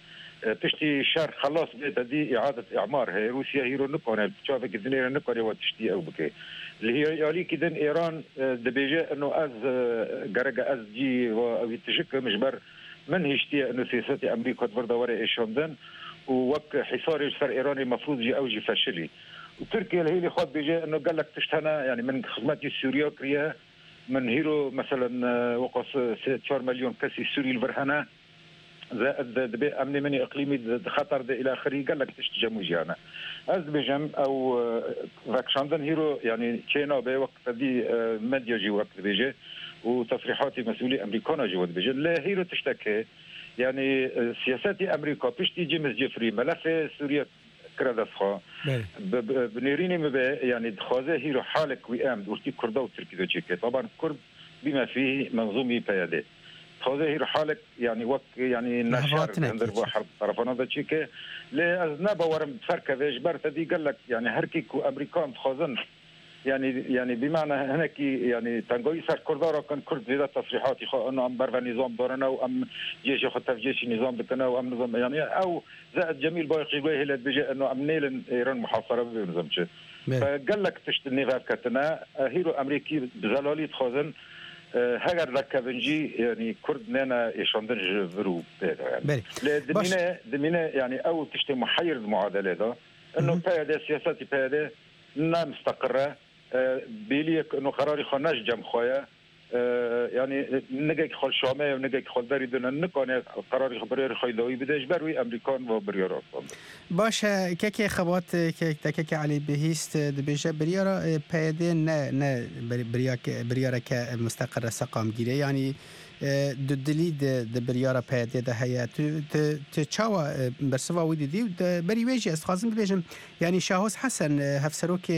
تشتي شهر خلاص تدي اعاده اعمار هي روسيا هيرو نكون تشوف الدنيا نكون وتشتي او بكي اللي هي يالي كده ايران دبيجه انه از جرجا از جي وتشك مجبر من هيشتي انه سياسات امريكا تبرد ورا ايشوندن ووك حصار يسر ايراني المفروض يجي اوجي فشلي وتركيا اللي هي اللي خد بيجي انه قال لك تشتهنا يعني من خدمات السوريا كريا من هيرو مثلا وقص 4 مليون كسي سوري البرهنه زائد دبي امني مني اقليمي خطر الى اخره قال لك تشت جموجيانا از بجم او فاكشاندن هيرو يعني تشينا بوقت دي ميديا جي وقت بيجي وتصريحات مسؤولي امريكانا جي وقت بيجي لا هيرو تشتكي يعني سياسات امريكا بيشتي جيمس جيفري ملف سوريا كرداسخا بنيريني يعني دخوازه هيرو حالك ويام ورتي كردا وتركي دوجيكي طبعا كرد بما فيه منظومي بيادي دخوازه هيرو حالك يعني وقت يعني نشار عند واحد طرفنا دوجيكي لازنابا ورم فركه جبر تدي قال لك يعني هركيك وامريكان دخوازن يعني بمعنى هناك يعني تنقوي سر كردارا كان كرد زيادة تصريحات يخو انه ام برفا نظام دورنا وام جيش ياخذ تفجيش نظام بكنا وام نظام يعني او زائد جميل بايق جويه اللي بيجي انه ام نيل ايران محاصره بنظامش فقال لك تشت النفاق كتنا هيرو امريكي بزلالي تخازن هاجر ركبنجي يعني كرد نانا يشاندن فرو يعني دمينا يعني او تشتي محير المعادله ده انه بهذا سياسات بهذا لا مستقره بيليك انه قراري خناش جم خويا يعني نجيك خل شامه ونجيك خل داري دون نكون قراري خبري خيدوي بداش بروي امريكان وبريارات باشه كيكي خبات كيكي علي بهيست دبيجه بريارا بيدين نا بريارا كمستقره سقام جيري يعني ددلي د بريارا بيدي ده هي تشاوا برسوا ودي دي بري ويجي استخازم بيجم يعني شاهوس حسن هفسروك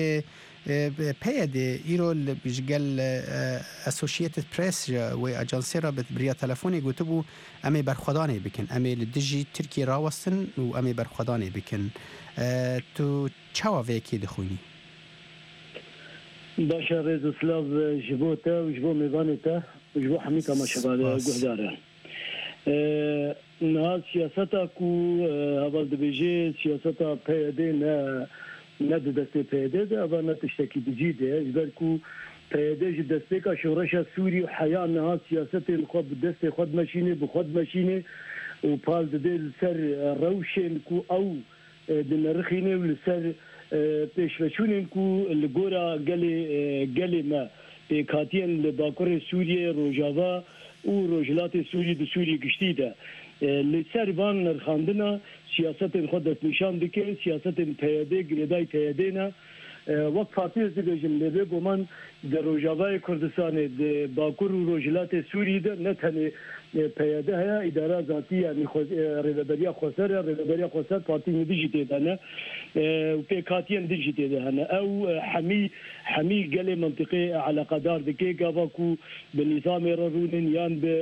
بيدي ايرول بيجقل اسوشيتد بريس و اجانسيرا بريا تلفوني قلتبو امي برخداني بكن امي لدجي تركي راوستن و امي برخداني بكن تو تشاوا فيكي دخوني باشا ريز سلاف جبوتا وجبو ميبانتا وجبو حميكا ما شباب قهدارا نهار سياستا كو هبال دبيجي سياستا بيدي نا دستي بيدي ده هبال نتشتكي بجيدة جبالكو بيدي جدستيكا شورشا سوري وحياة نهار سياستي الخواب بدستي خود ماشيني بخود ماشيني وبال دي السر روشين كو او دنرخيني والسر پیشوشونین کو لگورا گلی ما کاتین لباکور سوریه روجاوا و روجلات سوری د سوری گشتی ده لسربان نرخاندنا سیاست خود نشان دکه سیاست پیاده گریدای پیاده نه وقت فاتیز دیجم لبه گمان در روجاوای کردستان د باکور و روجلات سوری ده نه تنه پیاده ها اداره ذاتی یعنی رهبری خسر پارتی دیجیته دانه و پیکاتین دیجیته دهنه او حمی گله منطقه علاقه دار دکی گاواکو به نظام رونن یان به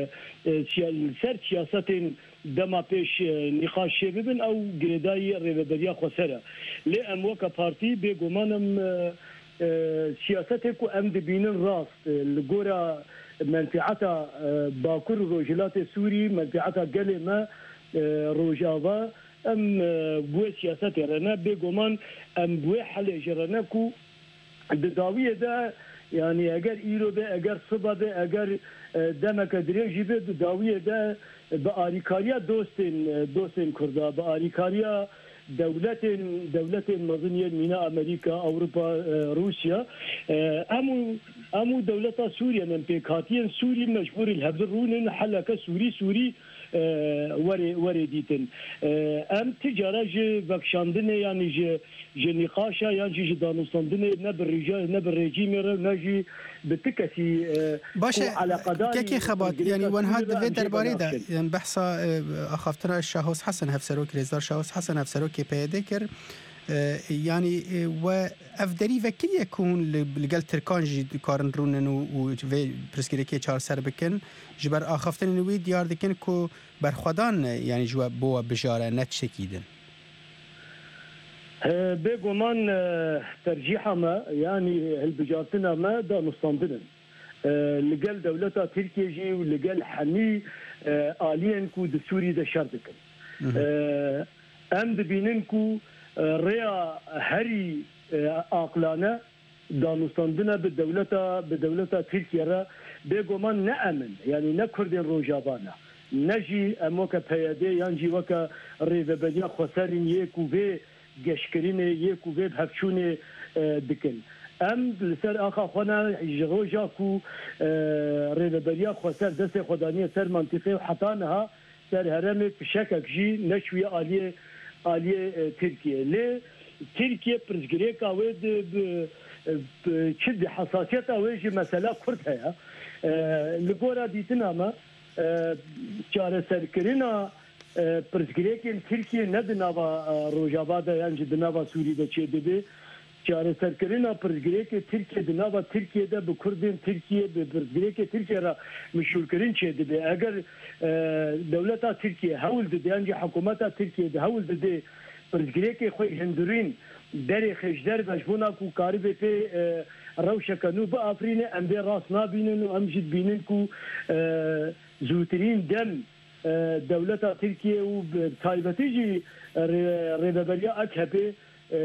سیاست دما پیش نقاش ببن او گردای رهبری خسر لام وک پارتی به گمانم سیاست کو ام دبینن راست لگورا منفعتا باكر روجلات سوري منفعتا قلما روجافا ام بو سياسات رنا بيغومان ام بو حل جرناكو الداويه ده يعني اگر ايرو ده اگر صبا ده اگر دمك دريجي ده داويه ده باريكاريا دوستين كردا باريكاريا دولة مظنية من أمريكا أوروبا روسيا أمو دولة سوريا من بيكاتين سوري مجبور الهبرون حلقة سوري ورديتن ام تجاره بخشاندنه يعني نقاشا يعني دانوستاندنه نبر رژیم را نجی بتکسی باشه كي خبات يعني وان هذا في درباري ده يعني بحثا اخافتنا الشاهوس حسن هفسروك ريزدار شاهوس حسن هفسروك بيدكر يعني وافدري وكل يكون لقل تركان جي كارن رونن و برسكريكي چار سر بكن جبر اخافتن نوي ديار دكن كو برخدان يعني جو بو بجاره نتشكيدن بيغمان ترجيحا ما يعني البجارتنا ما دا نصندن لقل دولتا تركيا جي ولقل حمي آليا كو دسوري دا شردكن ام دبينن كو ريا هري عقلانه دانوستاندنا بدولتا تركيا را بيغمان نأمن يعني نكردين روجابانا نجي اموكا بيادي ينجي وكا ريفبانيا خسارين يكو في گشکرین یک و به هفشون دکن ام لسر آخا خوانا جروجا کو ریبریا خسر دست خدانی سر منطقه و حتانها سر هرم پشکک جی نشوی عالیه ترکیه لی ترکیه پرزگری کاوید چد حساسیت اویجی مثلا کرد هیا لگورا دیتن اما چاره سرکرینا پرسگریکن ترکیه نه دنوا روجابادا یعنی دنوا سوریده چه دیده چاره سرکرینا پرسگریک ترکیه دنوا ترکیه ده به کردین ترکیه به پرسگریک ترکیه را مشهور کرین چه دیده اگر دولتا ترکیه هول دیده یعنی حکومتا ترکیه ده هول دیده پرسگریک خوی هندورین در خشدر بجبونا کو کاری به روشکنو با آفرین ام به راس نابینن و ام جد بینن کو زوترین دم دولتا تركيا وبتايبتيجي ريبابليا اكهبي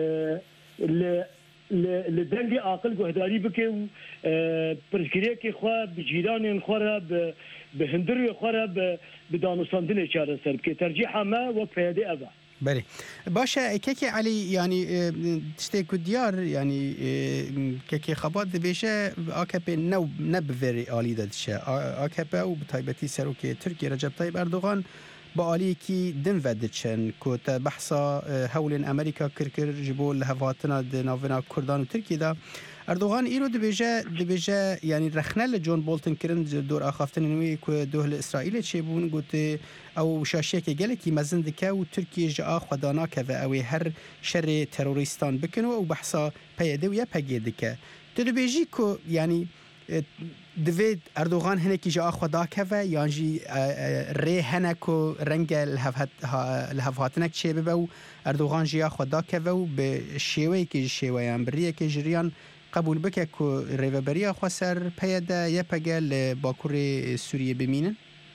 لدنجي عاقل وهداري بكي برسكريكي خوا بجيران خورا بهندري خورا بدانوستاندنه چاره سر بكي ترجيحا ما وفيادي ابا بله باشه كيكي علي يعني تشتكو ديار يعني كيكي خبات دبيشه AKP نب فيري عالي دادشه AKP و بتايبتي سروكي تركي رجب طيب اردوغان با عالي كي دن وددشن كوت بحثا هولين امريكا كركر جبو لهفاتنا ناونا كردان و تركي دا اردوغان ایرو دبیجه یعنی رخنل جون بولتن کرن دور آخافتن نوی که دوله اسرائیل چه بون گوته او شاشیه که گله کی مزند که و ترکیه جا خدانا که و اوی هر شر تروریستان بکنو و بحثا پیاده و یا پگیده که دبیجی که یعنی دوید اردوغان هنه کی جا خدا که و یعنی ری هنه که رنگ لحفاتنک چه ببه و اردوغان جا خدا که و به شیوه که شیوه امبریه که جریان قبول بکه که ریوبریا خسر پیاده یا پگل باکور سوریه بمینن؟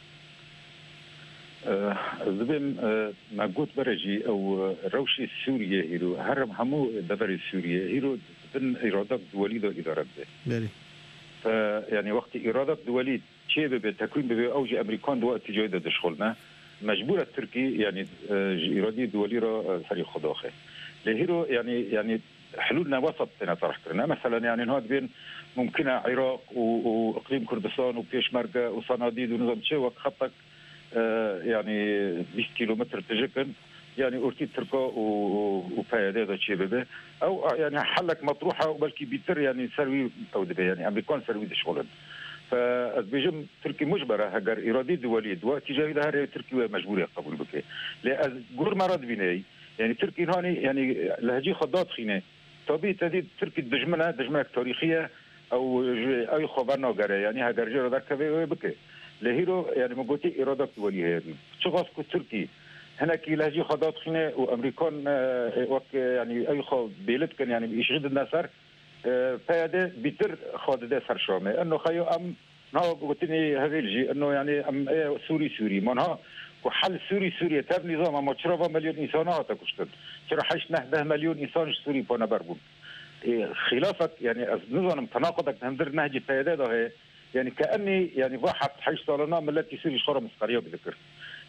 زبم مقود برجي او روشي سوريا هيرو هرم همو دبر سوريا هيرو بن إرادة دولي دو إدارة به يعني وقت إرادة دولي شيء بتكوين بأوج أمريكان دو اتجاه دشخلنا مجبورة تركي يعني إرادة دولي را سري خداخه لهيرو يعني حلولنا وسط طرح كرنا مثلا يعني هاد بين ممكن عراق واقليم كردستان وبيشمركه وصناديد ونظام شيء وقت خطك يعني 20 كيلومتر تجكن يعني اورتي تركا وبايده دا شيء بده او يعني حلك مطروحه وبلكي بيتر يعني سروي او دبي يعني امريكان سروي دشغلن فبيجم تركي مجبره هجر ارادي دولي واتجاه لها تركي مجبور قبول بك لا جور مرض بيني يعني تركي هاني يعني لهجي خضات خينه طبيعي تدي تركي دجمنه تاريخيه او اي خبرنا غير يعني هجر جرا دركبه بك لهيرو يعني مقوتي اراده دوليه شخص تركي هنا كي لهجي خضات خينه وامريكان وقت يعني اي خو بيلد كان يعني يشغل النصر فاده بيتر خادده سرشامه انه خيو ام نو قلتني هذيلجي انه يعني ام سوري منها وحل سوري تاب نظام ما 4 مليون انسان هاتا كشتن چرا 8 مليون انسان سوري بنا بربون خلافك يعني نظام تناقضك هندر نهج التيادة ده يعني كاني يعني واحد 8 سالنا ملتي سوري شخره مسقريه بذكر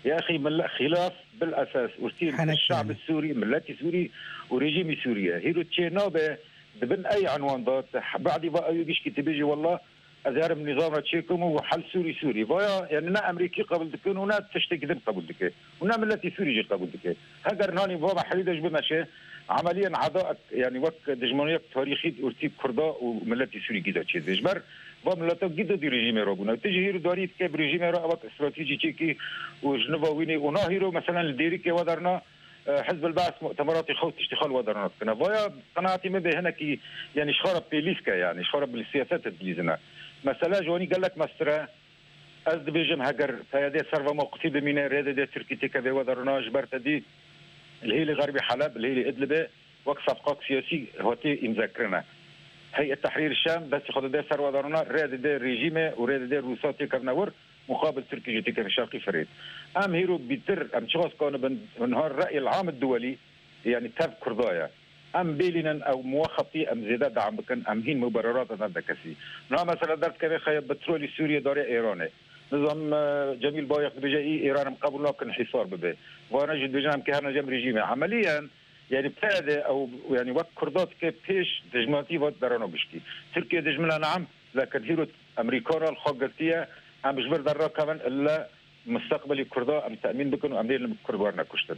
يا أخي خلاف بالأساس وستين الشعب السوري ملتي سوري وريجيمي سوريا هيرو تشينوبه دبن أي عنوان ضاد بعد بقى يجيش كتبيجي والله أزهر من نظام تشيكم وحل سوري فيا يعني نا أمريكي قبل دكين ونا تشتكي ذم قبل دكين ونا ملتي سوري جي قبل دكين هاجر ناني بابا حليدش بمشي عمليا عداء يعني وقت دجمانيك تاريخي ارتيب كردا وملتي سوري جدا تشيز جبر وملتك جدا دي ريجيم رابونا تجي هيرو داريت كيف ريجيم رابط استراتيجي تشيكي وجنوبا ويني وناهيرو مثلا الديريكي ودرنا حزب البعث مؤتمرات خوت اشتغال ودرنا كنا فيا قناعتي ما هنا كي يعني شخرب بيليسكا يعني شخرب بالسياسات الدليزنا مثلا جواني قال لك مسترا از دبيجم هاجر فيادي سرفا موقتي بمينا رياده دي تركي تكا ودرنا جبرت دي الهيلي غربي حلب الهيلي ادلبه وقت صفقات سياسي هوتي مذكرنا هيئه تحرير الشام بس خد ده سر ودرنا رياده دي ريجيمه ورياده دي روساتي كرناور مقابل تركي جيتي في الشرقي فريد ام هيرو بيتر ام شخص كانوا بنهار الراي العام الدولي يعني تاب كردايا ام بيلينا او موخطي ام زياده دعم كان ام هين مبررات هذا كسي نعم مثلا درت كان خيب بترولي سوريا داري ايراني نظام جميل بايق بجاي ايران مقابل لكن حصار ببه وانا جد بجام كهنا جم ريجيمي عمليا يعني ابتدى او يعني وقت كردات كيف بيش دجماتي وقت درانو بشكي تركيا دجمنا نعم لكن هيرو امريكانا الخاقرتيه ام مش برا كمان الا مستقبل الكردا ام تامين بكن وام دير الكردوارنا كشتن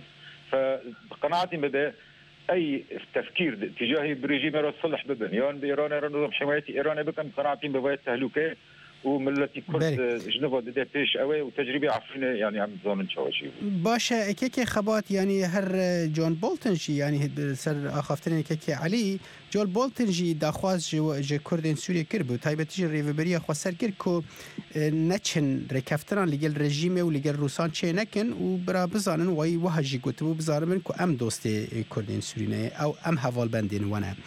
فقناعتي بدا اي تفكير تجاهي بريجيم الصلح ببنيان بايران نظام حمايتي ايران بكم قناعتي بوايت تهلكه وملتي كرد جنوب دي بيش قوي وتجربه عفنه يعني عم زامن شواشي باشا كيكي خبات يعني هر جون بولتن جي يعني سر اخافتني كيكي علي جون بولتن جي داخواز جي كردين سوريا كربو تايبتي ريفبريا خسر كركو نچن ركفتران لگل رژیم و لگل روسان چه نکن و برا بزانن وای وهجی گوتو بزارن کو ام دوستی کردین سورینه او ام حوال بندین ونه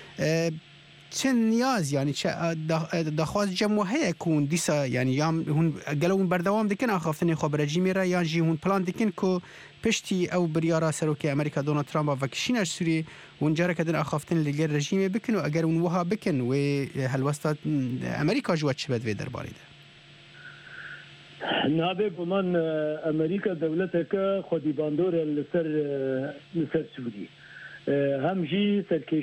چه نیاز يعني دخواست جمعه كون ديسا يعني يام هون قالوا بردوام دكن اخافتني خبر رژیم را یا جی هون پلان دكن کو پشتی او بریارا سروکی امریکا دونالد ترامپ وکشینش سوری اونجا کدن اخافتن لگر رژیم بکن و اگر اون وها بکن و هلوستا امریکا جوات شبد وی درباره ده نابه بمان امریکا دولتك خودی باندور لسر سوری همجی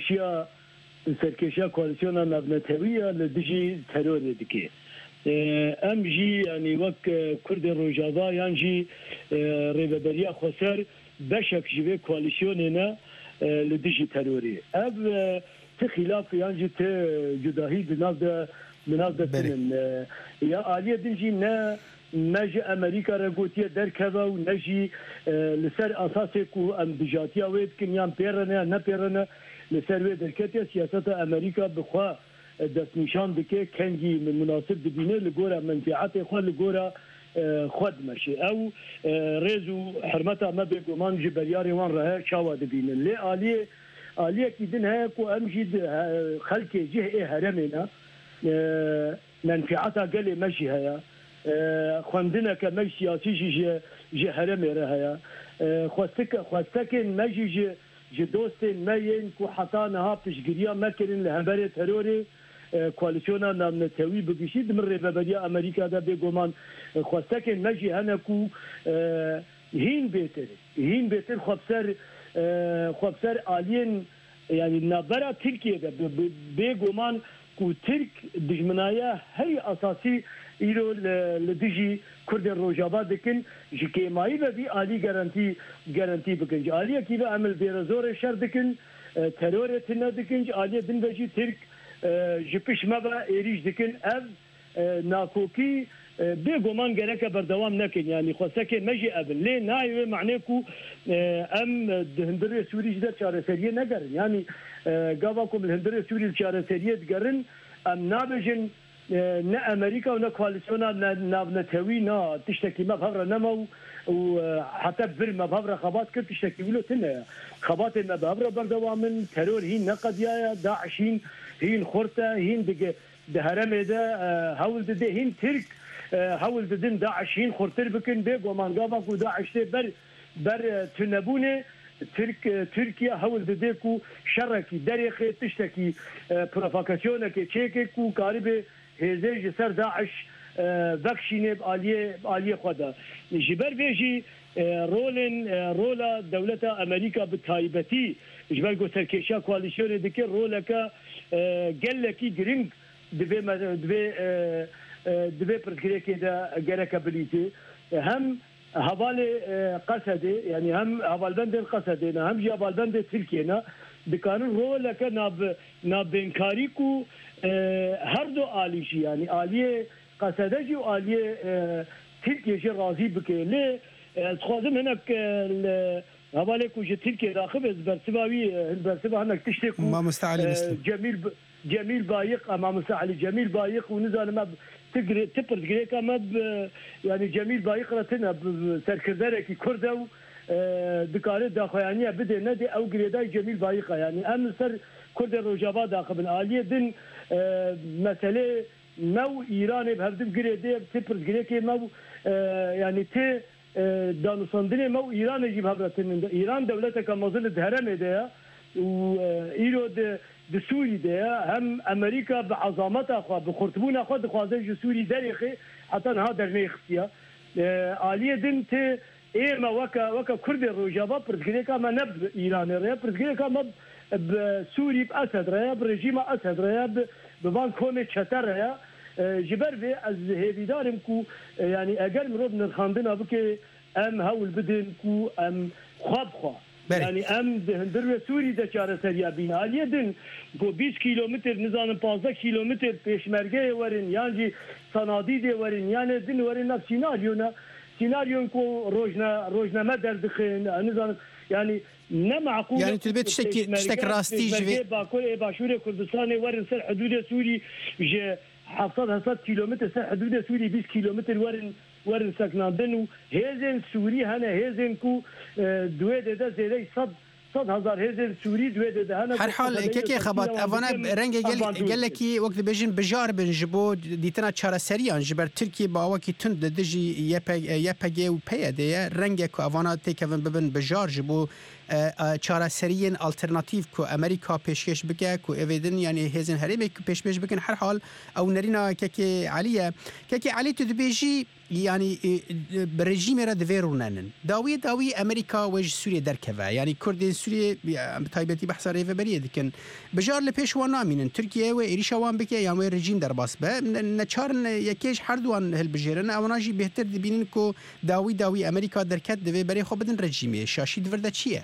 سرکشیا کواليسيون نبنتويه لدجي ترور دكي ام جي يعني وك كرد روجادا يانجي ريبريا خسر بشك جيبه كواليسيوننا لدجي تروري اب تخلاف يانجي جداهي بنافده يا عاليه دنجي نجي امريكا رغوتيه دركبه ونجي لسر اساسكو ام بجاتيا ويد كنيان بيرنا نبيرنا لسروي دركتي سياسات امريكا بخوا دست نشان دكه كنجي من مناسب دبينه لغورا منفعات خو لغورا خود ماشي او ريزو حرمتها ما بيغمان جبرياري وان راه شاوا دبينه لي اليه كيدن هيكو امجد خلق جه هرمنا منفعتها قال ماشي هيا خندنا كمش سياسي جه هرمي راه خواستكن ماشي جدوستين ماين كو حطانها بشجريا مكرن لهمبري تروري كواليسيونا نامنتوي بقشي دمر ربابيا امريكا دا بيغومان خواستكن مجي هنكو هين بيتر خبسر آلين يعني نابرا تركيا دا بيغومان كو ترك دجمنايا هي اساسي ایرو لدیجی کرد روجابا دکن جکی مایی بی عالی گارانتی بکن عالی کی به عمل بیرزور شر دکن ترور تنا دکن عالی دن بجی ترک جپش ما با ایریج دکن اف ناکوکی بگمان گرک بردوام نکن یعنی خاصه مجی ابن لی نایو معنی کو ام هندری سوری جدا چاره سریه نگرن یعنی گاواکم هندری سوری چاره سریه گرن ام نابجن نه امريكا ونا كواليسيونا نابنتوي نا تشتكي ما بهبره نمو وحتى بر ما بهبره خبات كنت تشتكي له تنا خبات ما بهبره بردوامن ترور هي نقديا داعشين هي الخرطه هي دهرم ده هول ده هي ترك هول ده داعشين خرطر بكن بيغ ومان غابا داعش بر تنبونه تركيا هول دديكو شركي دريخي تشتكي بروفوكاسيونك تشيكي كو قاربه هزيج سر داعش فاكشيني آلية خدا جبر بيجي رولا دولة أمريكا بالتايبتي جبر جو سركيشا كواليشن ديك رولك قال لك جرينج دبي برتكريكي دا جركابيليتي هم هوالي قصدي يعني هم هوال بند قصدي هم جي هوال بند تركيا بكانون رولك ناب بنكاريكو هر دو آلیشی یعنی آلیه قصدجی و آلیه ترکیه راضی بکه لی خوازم هنک حواله کوچه ترکیه راخب از برسباوی برسبا هنک تشتکو ما مستعلی جمیل بایق اما مستعلی جمیل بایق و نزانه ما تپرد گریکا ما يعني جمیل بایق رتنا سرکردره کی کرده و دکاره داخویانیه بده نده او گریدای جمیل بایقه يعني ام سر كرد الرجابة داخل آلية دن مسألة مو إيران بهردم قريدة تبرز قريكي مو يعني تي دانوساندني مو إيران يجيب هبرتن إيران دولتك مظل دهرم ده وإيرو ده سوري ده هم أمريكا بعظمتها خوا بخرطبون أخوا دخوازي سوري داريخي حتى نها درنيختيا آلية دن تي إيه ما وكا كرد الرجابة برز قريكا ما نب إيران رأي برز قريكا ما بسوري بأسد رأي برجيم أسد رأي ببان كومي تشتر رأي جبر في از هيدارم كو يعني أجر مرود نخاندنا بك أم هول بدن كو أم خواب خوا يعني أم دهندر سوري ده چاره سريا بينا عليه دن بو 20 كيلومتر نزان 15 كيلومتر پیشمرگه ورن يعني صنادي دي ورن يعني دن ورن نفس سيناريو كو روجنا ما دردخين نزان يعني نمعقول يعني تبي تشتك راستي جوي باكل باشور كردستان ورن سر حدود سوري ج 700 كيلومتر سر حدود سوري 20 كيلومتر ورن سكناندن هزن سوري هنا هزن كو دويده ده زي 100,000 هزن سوري دويده هنا هر حال كيكي خبات افانا رنگ قال لك وقت بيجن بجار بنجبو ديتنا چاره سريان جبر تركيا باوكي تند دجي يپگي و پيده رنگ كو افانا تيكن ببن بجار جبو چاره سريين الټرناتیو کو امریکا پیشکش بکه کو اویدن یعنی هزن هریم پیشکش بکن هر حال او نرینا كيكي علي تدبيجي يعني برجيم را دفيرونن داوي امريكا وج سوريا دركفا يعني كردين سوريا بتايبتي بحث ريفه بريه لكن بجار لبيش وانا من تركيا وإيريشا وان بك يعني رجيم درباس به نچارن يكيش هردوان هالبجيرن او ناجي بهتر دبينن كو داوي امريكا دركت دفي بري خو بدن رجيمي شاشي دفردا تشيه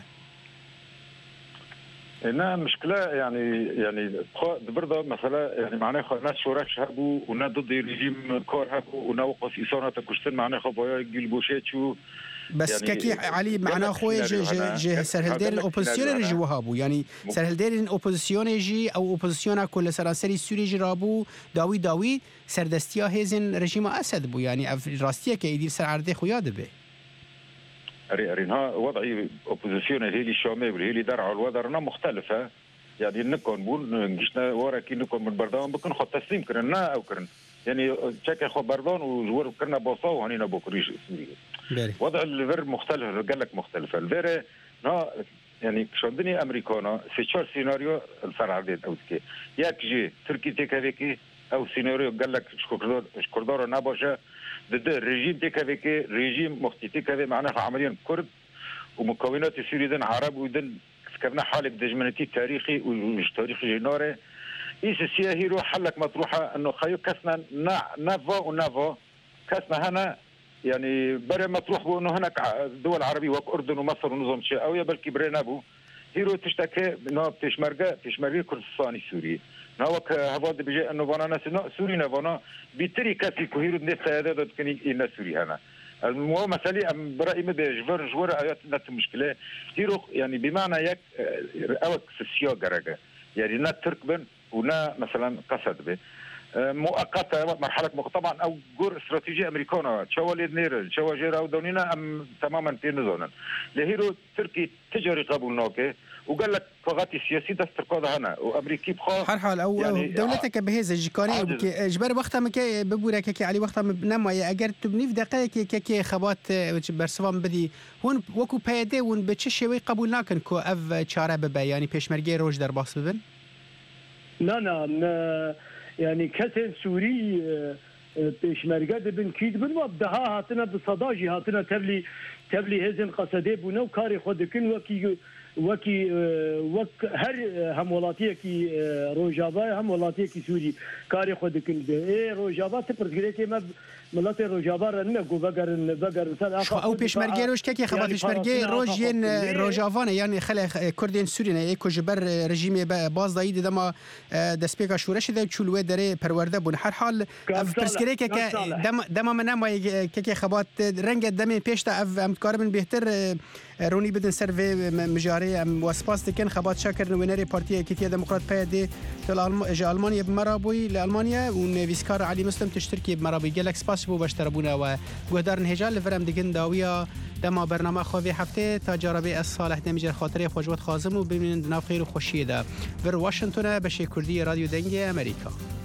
هنا مشكلة يعني برضه مثلا يعني معناه ناس شورك هبو ونا ضد رجيم كور هبو ونا وقف إصانة كشتن معناه خبايا جيلبوشيت شو بس يعني كي علي معنا خوي جه سرهلدير الأوبوزيسيون رجي وهابو يعني سرهلدير الأوبوزيسيون يجي أو أوبوزيسيون كل سراسري سوري جرابو داوي سردستيا هزن رجيم أسد بو يعني راستيا كيدير سر عرضي خويا دبي رينها وضعي اوبوزيسيون هيلي شامي والهيلي درع الوضرنا مختلفه يعني نكون بون جشنا ورا كي نكون من بردان بكون خط تسليم كرنا او كرن يعني تشكي خو بردان وجور كرنا بوصاو هنينا بوكريش سوريا وضع الفير مختلف قال لك مختلفه الفير يعني شوندني امريكانا سيتشار سيناريو الفرع ديت او كي ياك جي تركي تكافيكي او سيناريو قال لك شكردار نباشه ضد الرجيم تكافيكي رجيم مختلف تكافي معناها عمليا كرد ومكونات سوريا عرب ودن سكرنا حالة دجمنتي تاريخي ومش تاريخي جناري إيش السياهيرو حلك مطروحة إنه خيو كسنا نافا ونافا كسنا هنا يعني برا مطروح بو إنه هناك دول عربية وأردن ومصر ونظام شيء أو يبل كبرنا بو هيرو تشتكي إنه بتشمرقة كردستاني سوري ناوك هفاد بيجي إنه فانا ناس سوري نفانا بيتري كاسي كهيرو نفسه هذا تكني إن سوري هنا المهم مسألة برأي مدى جور آيات نت مشكلة هيرو يعني بمعنى يك أوك سياق جرجة يعني نا تركبن ونا مثلا قصد به مؤقتة مرحلة طبعا أو جور استراتيجية أمريكانة شوالي نير شواجر أو دونينا أم تماما في نزونا لهيرو تركي تجاري قبول نوكي وقال لك قاضي سياسي دستور قاضي هنا وامريكي بخا هر حال او يعني دولتك بهذا جكاري اجبر وقتها مكي ببورك كي علي وقتها نما اگر تبني في دقائق كي خبات برسوام بدي هون وكو بيدي ون بتششوي قبول ناكن كو اف چاره ببا يعني پشمرگی روج در باس ببن لا يعني كسر سوري پێشمەرگە دەبن کیت بن و دەها هاتنە بسەداژی هاتنە تەبلی هێزن قەسەدێ بوونە و کاری خۆ دەکەن وەک هەر هەم وڵاتیەکی ڕۆژاوا هەم وڵاتیەکی سووری کاری خۆ دەکەن ڕۆژاوا پرسگرێتی مە ملەتی ڕۆژاوا نە گو بەگەرن سەر ئەو پێشمەرگێ ڕۆژکێکی خەبات پێشمەرگێ ڕۆژێن ڕۆژاوانە یانی خەلێ کوردێن سوورینە یەک ژبەر ڕژیمێ بازدایی دەما دەستپێکا شوورەشی دە چولوێ دەرێ پەروەردە بوون هەر حال پرسگرێکێکە دەما من نامای کێکی خەبات ڕەنگە دەمێ پێشتا ئەم کار بن بهتر رونی بدن سر و مجاری وسپاس دکن خبات شکر نوینری پارتی اکیتی دموکرات پیاده تا آلمانیا بمرابوی لآلمانیا و نویسکار علی مسلم تشترکی بمرابوی گلک سپاس بو باشتربونه و گهدارن هجال لفرم دکن داویا دما برنامه خوابی هفته تا جرابه از صالح دمیجر خاطره خوشوت خازم و ببینید ناف خیر و خوشیه ده بر واشنگتن بشه کردی رادیو دنگ امریکا.